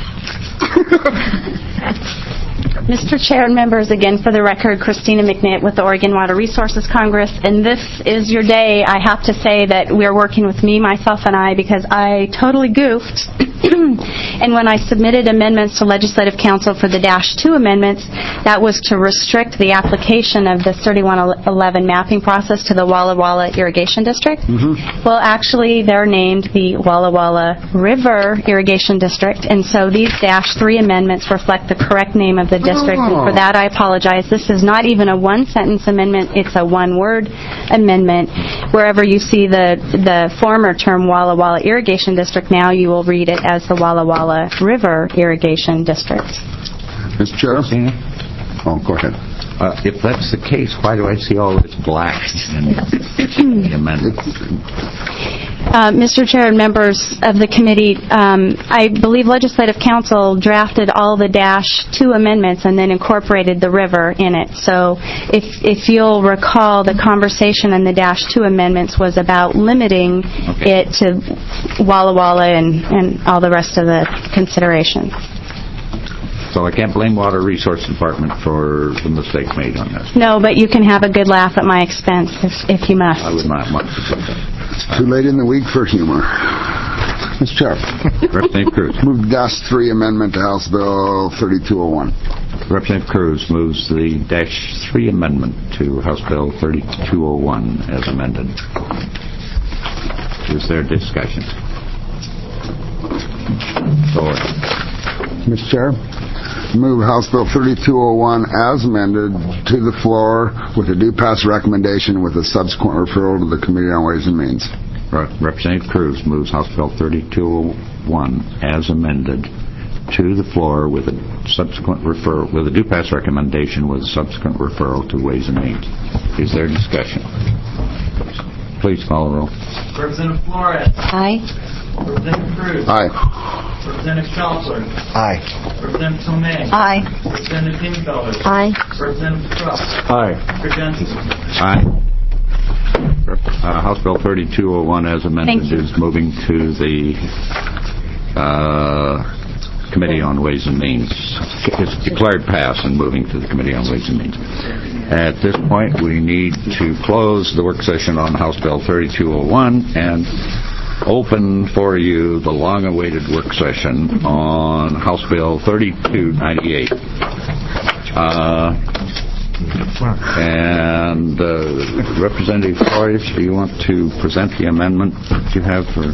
Mr. Chair and members, again, for the record, Christina McNitt with the Oregon Water Resources Congress, and this is your day. I have to say that we're working with me, myself, and I, because I totally goofed. And when I submitted amendments to Legislative Council for the -2 amendments, that was to restrict the application of the 3111 mapping process to the Walla Walla Irrigation District. Well, actually, they're named the Walla Walla River Irrigation District, and so these -3 amendments reflect the correct name of the district, and for that I apologize. This is not even a one-sentence amendment, it's a one-word amendment. Wherever you see the former term Walla Walla Irrigation District, now you will read it as the Walla Walla River Irrigation District. Mr. Chair? Oh, go ahead. If that's the case, why do I see all this black in the amendment? Mr. Chair and members of the committee, I believe Legislative Council drafted all the -2 amendments and then incorporated the river in it. So if you'll recall, the conversation in the -2 amendments was about limiting it to Walla Walla and all the rest of the considerations. So I can't blame Water Resource Department for the mistake made on this. No, but you can have a good laugh at my expense if you must. I would not want to do that. It's too late in the week for humor. Mr. Chair. Representative Cruz. Move -3 amendment to House Bill 3201. Representative Cruz moves the -3 amendment to House Bill 3201 as amended. Is there discussion? Mr. Chair, move House Bill 3201 as amended to the floor with a due pass recommendation with a subsequent referral to the Committee on Ways and Means. Representative Cruz moves House Bill 3201 as amended to the floor with a subsequent referral, with a due pass recommendation with a subsequent referral to Ways and Means. Is there discussion? Please call the roll. Representative Flores. Aye. Representative Cruz. Aye. Representative Schauffler. Aye. Representative Tomei. Aye. Representative Dingfelder. Aye. Representative Truss. Aye. Mr. Jensen. Aye. House Bill 3201 as amended Thank you. is moving to the Committee on Ways and Means. It's declared pass and moving to the Committee on Ways and Means. At this point, we need to close the work session on House Bill 3201 and open for you the long-awaited work session on House Bill 3298. And Representative Flores, do you want to present the amendment that you have for...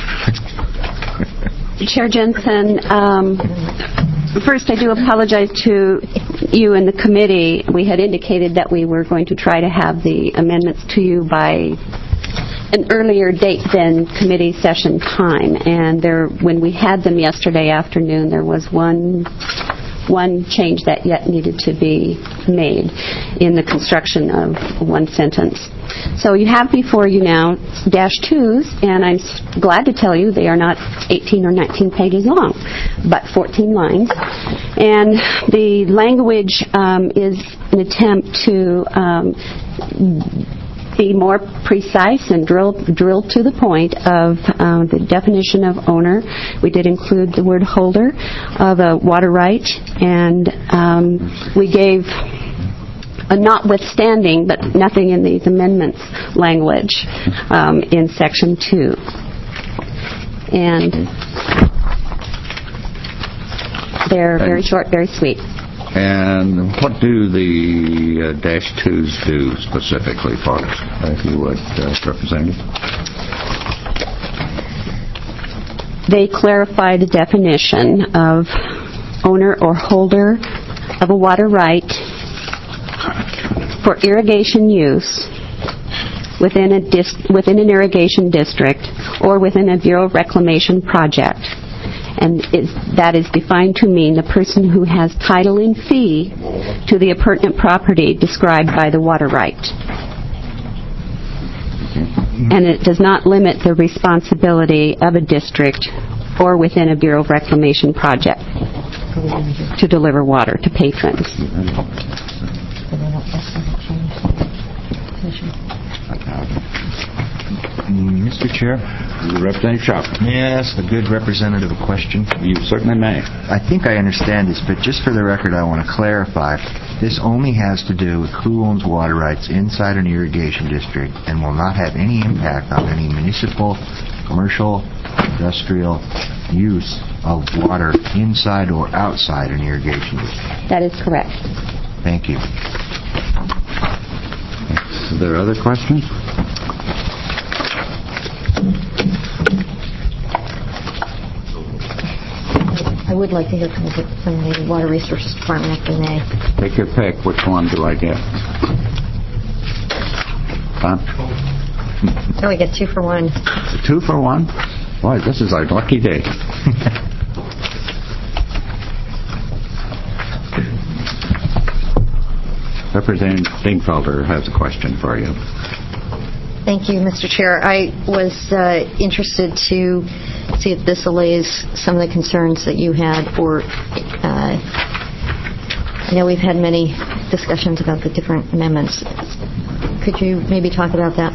Chair Jensen, first I do apologize to you and the committee. We had indicated that we were going to try to have the amendments to you by an earlier date than committee session time. And when we had them yesterday afternoon, there was one change that yet needed to be made in the construction of one sentence. So you have before you now -2s, and I'm glad to tell you they are not 18 or 19 pages long, but 14 lines. And the language is an attempt to be more precise and drill to the point of the definition of owner. We did include the word holder of a water right, and we gave a notwithstanding, but nothing in these amendments language in Section 2. And they're very short, very sweet. And what do the -2s do specifically for us, if you would, Representative? They clarify the definition of owner or holder of a water right for irrigation use within an irrigation district or within a Bureau of Reclamation project. and that is defined to mean the person who has title and fee to the appurtenant property described by the water right. And it does not limit the responsibility of a district or within a Bureau of Reclamation project to deliver water to patrons. Mr. Chair, Representative Sharp. may I ask the good representative a question? You certainly may. I think I understand this, but just for the record, I want to clarify. This only has to do with who owns water rights inside an irrigation district and will not have any impact on any municipal, commercial, industrial use of water inside or outside an irrigation district. That is correct. Thank you. Are there other questions? I would like to hear from the Water Resources Department if they may. Take your pick. Which one do I get? Huh? Oh, we get 2 for 1. 2 for 1? Boy, this is our lucky day. Representative Dingfelder has a question for you. Thank you, Mr. Chair. I was interested to see if this allays some of the concerns that you had, or I know we've had many discussions about the different amendments. Could you maybe talk about that?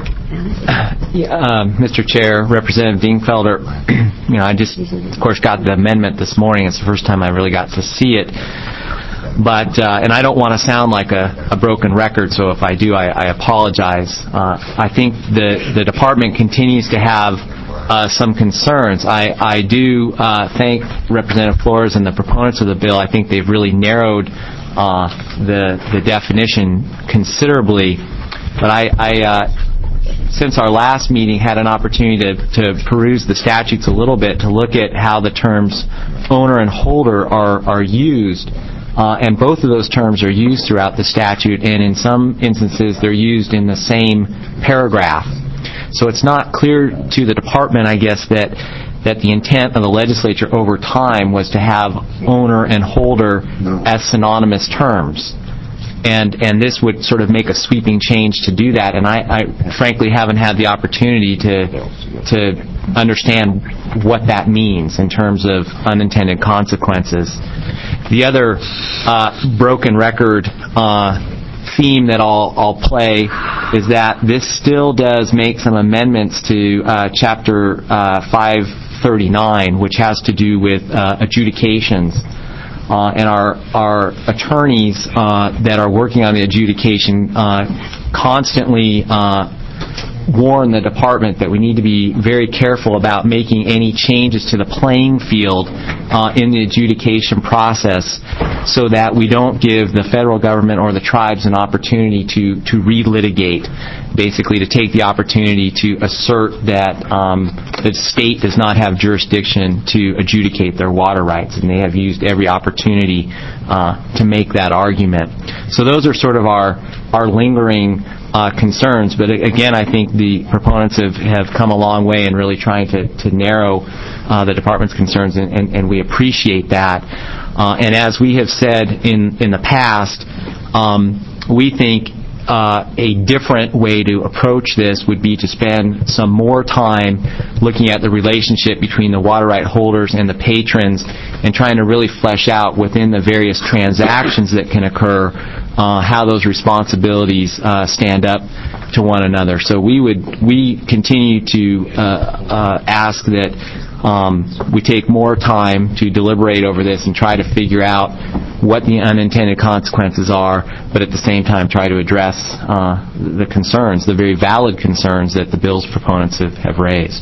Mr. Chair, Representative Dingfelder, I just, of course, got the amendment this morning. It's the first time I really got to see it. But, and I don't want to sound like a broken record, so if I do, I apologize. I think the department continues to have some concerns. I do thank Representative Flores and the proponents of the bill. I think they've really narrowed the definition considerably. But since our last meeting, had an opportunity to peruse the statutes a little bit, to look at how the terms owner and holder are used. And both of those terms are used throughout the statute, and in some instances they're used in the same paragraph. So it's not clear to the department, I guess, that the intent of the legislature over time was to have owner and holder as synonymous terms. And this would sort of make a sweeping change to do that, and I frankly haven't had the opportunity to understand what that means in terms of unintended consequences. The other broken record theme that I'll play is that this still does make some amendments to Chapter 539, which has to do with adjudications. And our attorneys that are working on the adjudication constantly warn the department that we need to be very careful about making any changes to the playing field in the adjudication process, so that we don't give the federal government or the tribes an opportunity to relitigate, basically to take the opportunity to assert that the state does not have jurisdiction to adjudicate their water rights, and they have used every opportunity to make that argument. So those are sort of our lingering concerns, but again, I think the proponents have come a long way in really trying to narrow the department's concerns, and we appreciate that. And as we have said in the past, we think a different way to approach this would be to spend some more time looking at the relationship between the water right holders and the patrons, and trying to really flesh out within the various transactions that can occur how those responsibilities stand up to one another. So we continue to ask that we take more time to deliberate over this and try to figure out what the unintended consequences are, but at the same time try to address the concerns, the very valid concerns that the bill's proponents have raised.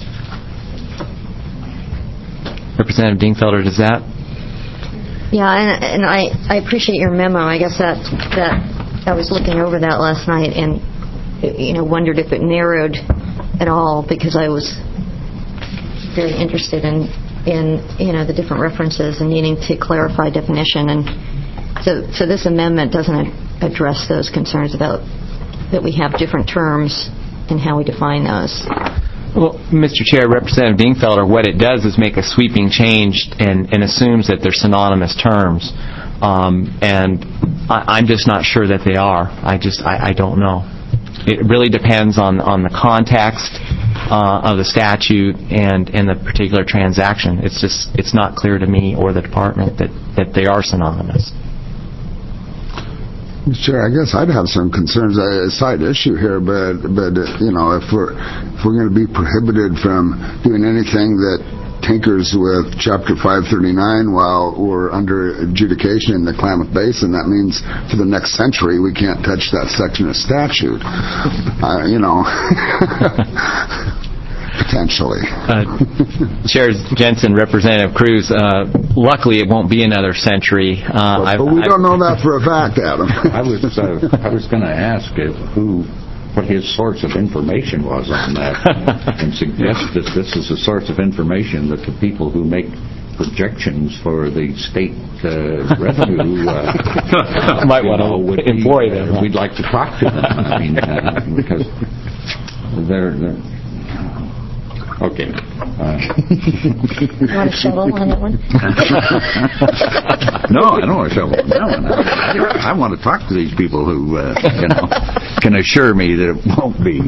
Representative Dingfelder, does that? Yeah, and I appreciate your memo. I guess that I was looking over that last night and wondered if it narrowed at all, because I was very interested in the different references and needing to clarify definition. And so this amendment doesn't address those concerns about that we have different terms and how we define those. Well, Mr. Chair, Representative Dingfelder, what it does is make a sweeping change and assumes that they're synonymous terms. And I'm just not sure that they are. I don't know. It really depends on the context of the statute and the particular transaction. It's not clear to me or the department that they are synonymous. Mr. Chair, I guess I'd have some concerns. A side issue here, but you know, if we're going to be prohibited from doing anything that tinkers with Chapter 539 while we're under adjudication in the Klamath Basin, that means for the next century we can't touch that section of statute. You know. Potentially. Chair Jensen, Representative Cruz, luckily it won't be another century. But we don't know that for a fact, Adam. I was going to ask what his source of information was on that and suggest that this is a source of information that the people who make projections for the state revenue might want to employ them. We'd like to talk to them. I mean, because they're okay. You want to shovel on that one? No, I don't want to shovel on that one. I want to talk to these people who can assure me that it won't be.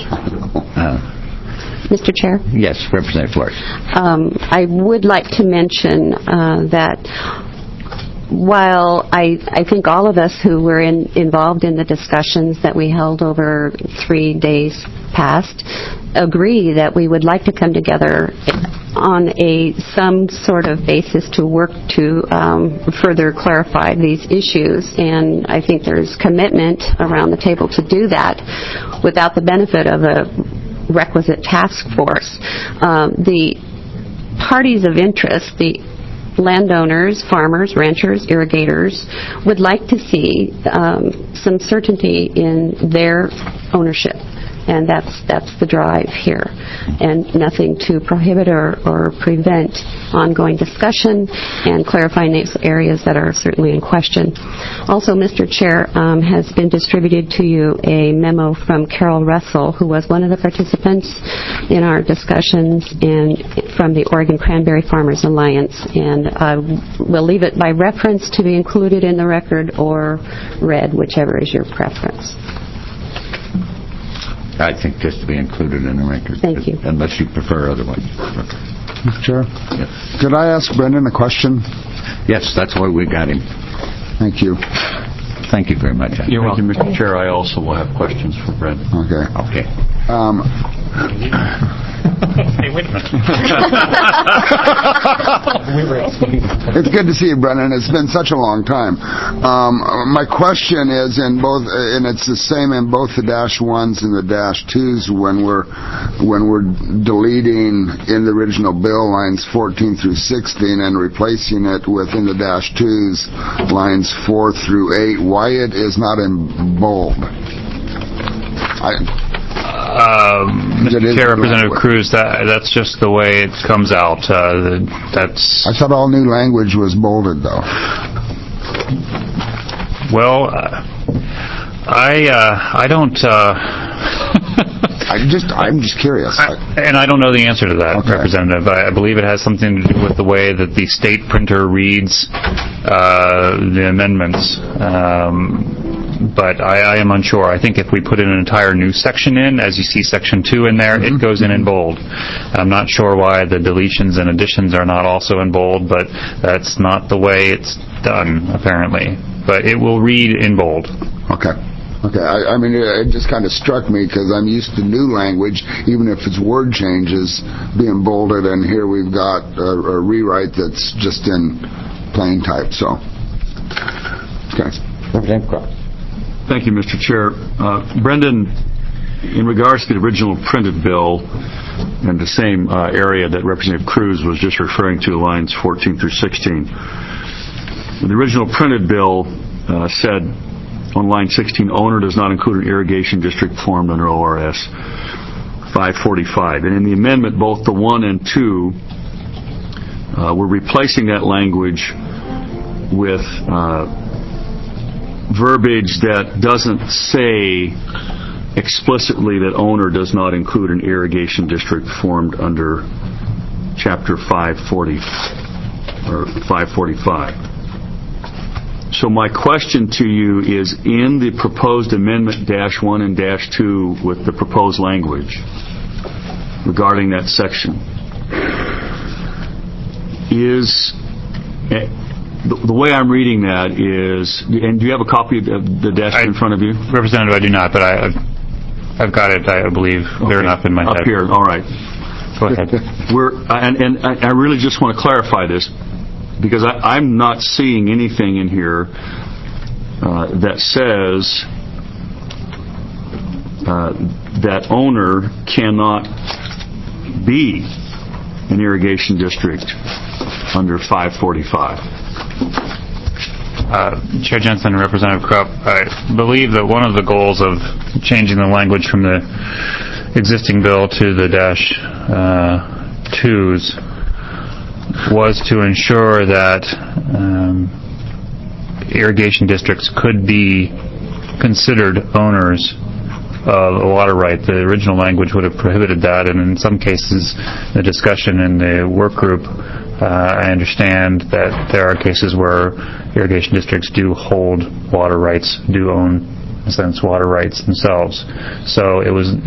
Mr. Chair? Yes, Representative Flores. I would like to mention that while I think all of us who were involved in the discussions that we held over 3 days past agree that we would like to come together on some sort of basis to work to further clarify these issues, and I think there's commitment around the table to do that without the benefit of a requisite task force. The parties of interest, the landowners, farmers, ranchers, irrigators, would like to see some certainty in their ownership. And that's the drive here, and nothing to prohibit or prevent ongoing discussion and clarifying these areas that are certainly in question. Also, Mr. Chair, has been distributed to you a memo from Carol Russell, who was one of the participants in our discussions and from the Oregon Cranberry Farmers Alliance, and we'll leave it by reference to be included in the record or read, whichever is your preference. I think just to be included in the record. Thank you. Unless you prefer otherwise. Mr. Chair? Yes. Could I ask Brendan a question? Yes, that's why we got him. Thank you. Thank you very much. You're welcome, Mr. Chair. I also will have questions for Brendan. Okay. Okay. Hey, wait a minute. It's good to see you, Brendan. It's been such a long time. My question is in both, and it's the same in both the -1s and the -2s when we're deleting in the original bill lines 14 through 16 and replacing it within the -2s lines 4 through 8. Why it is not in bold? Mr. Chair, Representative Cruz, that's just the way it comes out. That's. I thought all new language was bolded, though. Well, I don't. I'm just curious. And I don't know the answer to that, okay. Representative. I believe it has something to do with the way that the state printer reads the amendments. But I am unsure. I think if we put an entire new section in, as you see Section 2 in there, it goes in bold. I'm not sure why the deletions and additions are not also in bold, but that's not the way it's done, apparently. But it will read in bold. Okay. Okay, I mean, it just kind of struck me because I'm used to new language, even if it's word changes, being bolded, and here we've got a rewrite that's just in plain type, so. Okay. Representative Cross. Thank you, Mr. Chair. Brendan, in regards to the original printed bill and the same area that Representative Cruz was just referring to, lines 14 through 16, the original printed bill said on line 16, owner does not include an irrigation district formed under ORS 545. And in the amendment, both the 1 and 2, we're replacing that language with verbiage that doesn't say explicitly that owner does not include an irrigation district formed under Chapter 540 or 545. So my question to you is, in the proposed amendment -1 and -2 with the proposed language regarding that section, is the way I'm reading that is, and do you have a copy of the dash in front of you? Representative, I do not, but I've got it, I believe, clear enough in my head. Up here, all right. Go ahead. I really just want to clarify this, because I'm not seeing anything in here that says that owner cannot be an irrigation district under 545. Chair Jensen and Representative Krupp, I believe that one of the goals of changing the language from the existing bill to the -2s was to ensure that irrigation districts could be considered owners of a water right. The original language would have prohibited that, and in some cases, the discussion in the work group, I understand that there are cases where irrigation districts do hold water rights, do own, in a sense, water rights themselves. So it was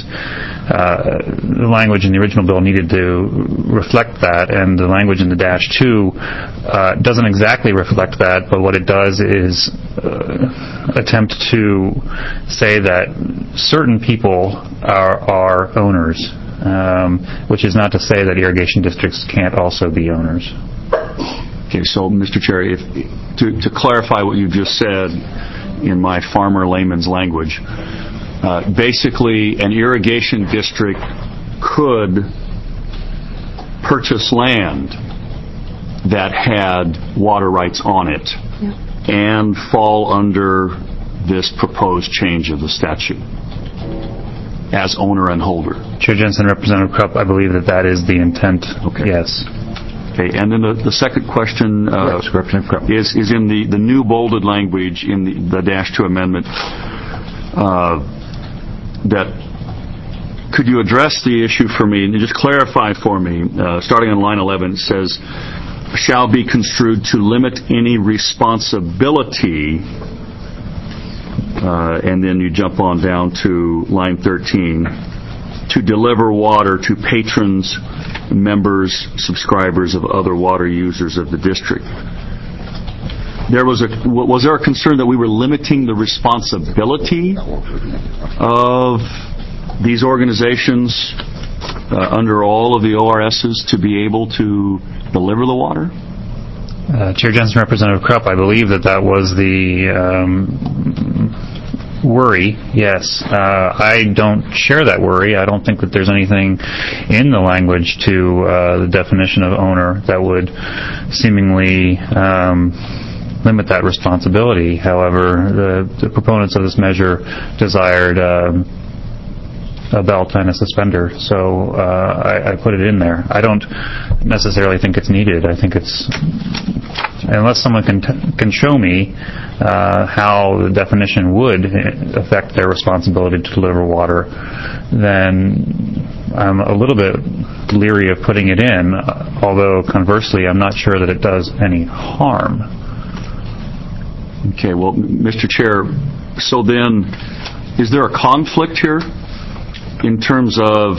the language in the original bill needed to reflect that, and the language in the -2 doesn't exactly reflect that, but what it does is attempt to say that certain people are owners, which is not to say that irrigation districts can't also be owners. Okay, so Mr. Chair, to clarify what you just said in my farmer layman's language, basically an irrigation district could purchase land that had water rights on it and fall under this proposed change of the statute as owner and holder. Chair Jensen, Representative Krupp, I believe that is the intent. Okay. Yes. Okay, and then the second question is in the new bolded language in the -2 amendment. That could you address the issue for me and just clarify for me? Starting on line 11, it says, "Shall be construed to limit any responsibility." And then you jump on down to line 13, "to deliver water to patrons, members, subscribers of other water users of the district." Was there a concern that we were limiting the responsibility of these organizations under all of the ORSs to be able to deliver the water? Chair Jensen, Representative Krupp, I believe that was the worry, yes. I don't share that worry. I don't think that there's anything in the language to the definition of owner that would seemingly limit that responsibility. However, the proponents of this measure desired a belt and a suspender, so I put it in there. I don't necessarily think it's needed. I think it's, unless someone can show me how the definition would affect their responsibility to deliver water, then I'm a little bit leery of putting it in, although conversely I'm not sure that it does any harm. Okay, well, Mr. Chair, so then is there a conflict here in terms of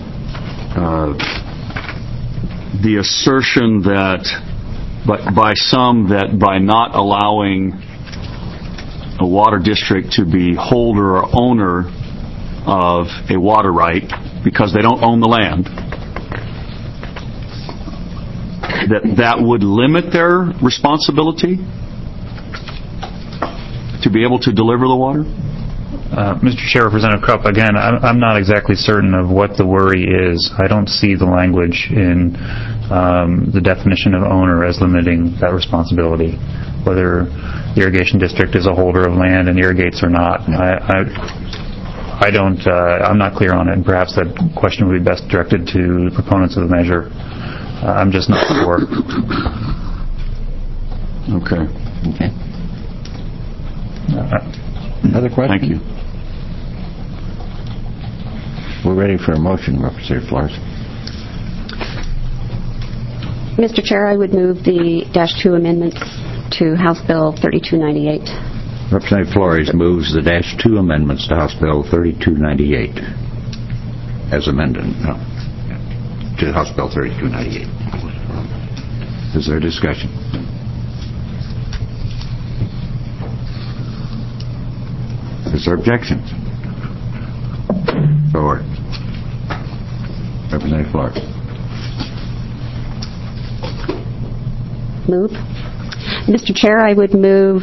the assertion that by some that by not allowing a water district to be holder or owner of a water right because they don't own the land, that would limit their responsibility to be able to deliver the water? Mr. Chair, Representative Krupp, again, I'm not exactly certain of what the worry is. I don't see the language in the definition of owner as limiting that responsibility, whether the irrigation district is a holder of land and irrigates or not. I'm not clear on it, and perhaps that question would be best directed to the proponents of the measure. I'm just not sure. Okay. Another question? Thank you. We're ready for a motion, Representative Flores. Mr. Chair, I would move the -2 amendments to House Bill 3298. Representative Flores moves the -2 amendments to House Bill 3298 as amended. No, to House Bill 3298. Is there discussion? Is there objection? So ordered. Representative Flores. Move. Mr. Chair, I would move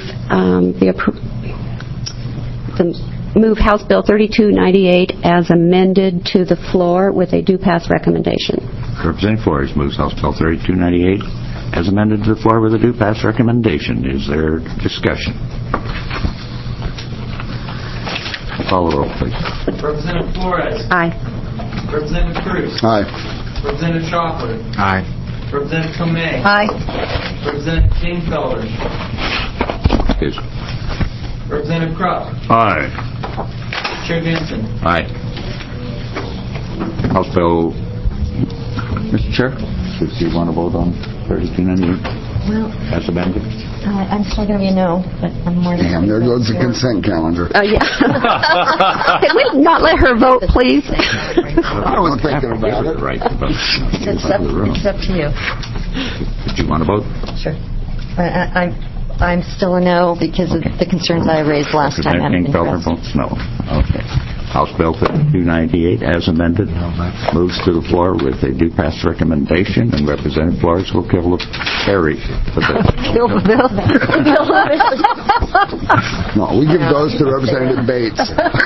move House Bill 3298 as amended to the floor with a do-pass recommendation. Representative Flores moves House Bill 3298 as amended to the floor with a do-pass recommendation. Is there discussion? Call the roll, please. Representative Flores. Aye. Representative Cruz. Aye. Representative Schauffler. Aye. Representative Tomei. Aye. Representative Klingfelder. Yes. Representative Krupp. Aye. Chair Jensen. Aye. House Bill. Mr. Chair, do you want to vote on 3298 Well, as amended? I'm still going to be a no, but I'm more than... Damn, there goes the consent calendar. Oh, yeah. Can we not let her vote, please? I was thinking about it. Right. It's up to you. Did you want to vote? Sure. I'm still a no because of the concerns I raised last time. Representative Klingfelder votes no. Okay. House Bill 3298 as amended moves to the floor with a do-pass recommendation, and Representative Flores will kill the carry. Kill the bill. No, we give those to Representative Bates.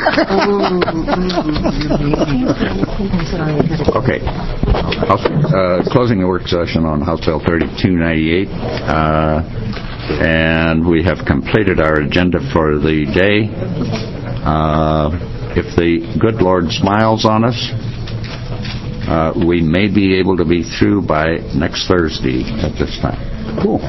Okay. Closing the work session on House Bill 3298. And we have completed our agenda for the day. If the good Lord smiles on us, we may be able to be through by next Thursday at this time. Cool.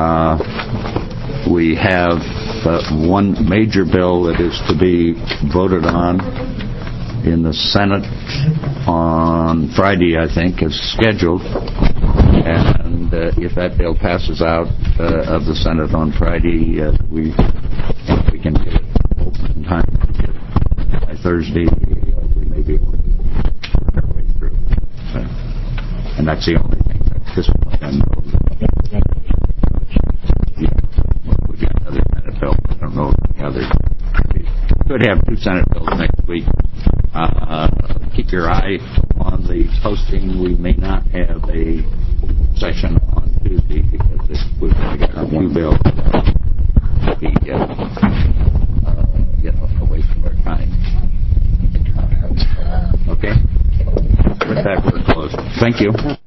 We have one major bill that is to be voted on in the Senate on Friday, I think, is scheduled. And if that bill passes out of the Senate on Friday, we can get it in time. By Thursday, we may be able to get our way through. And that's the only thing at this point I know. We've got another Senate bill. I don't know the other. We could have 2 Senate bills next week. Keep your eye on the posting. We may not have a session on Tuesday because we've got a few bills away from our time. Okay? With that, we're closed. Thank you.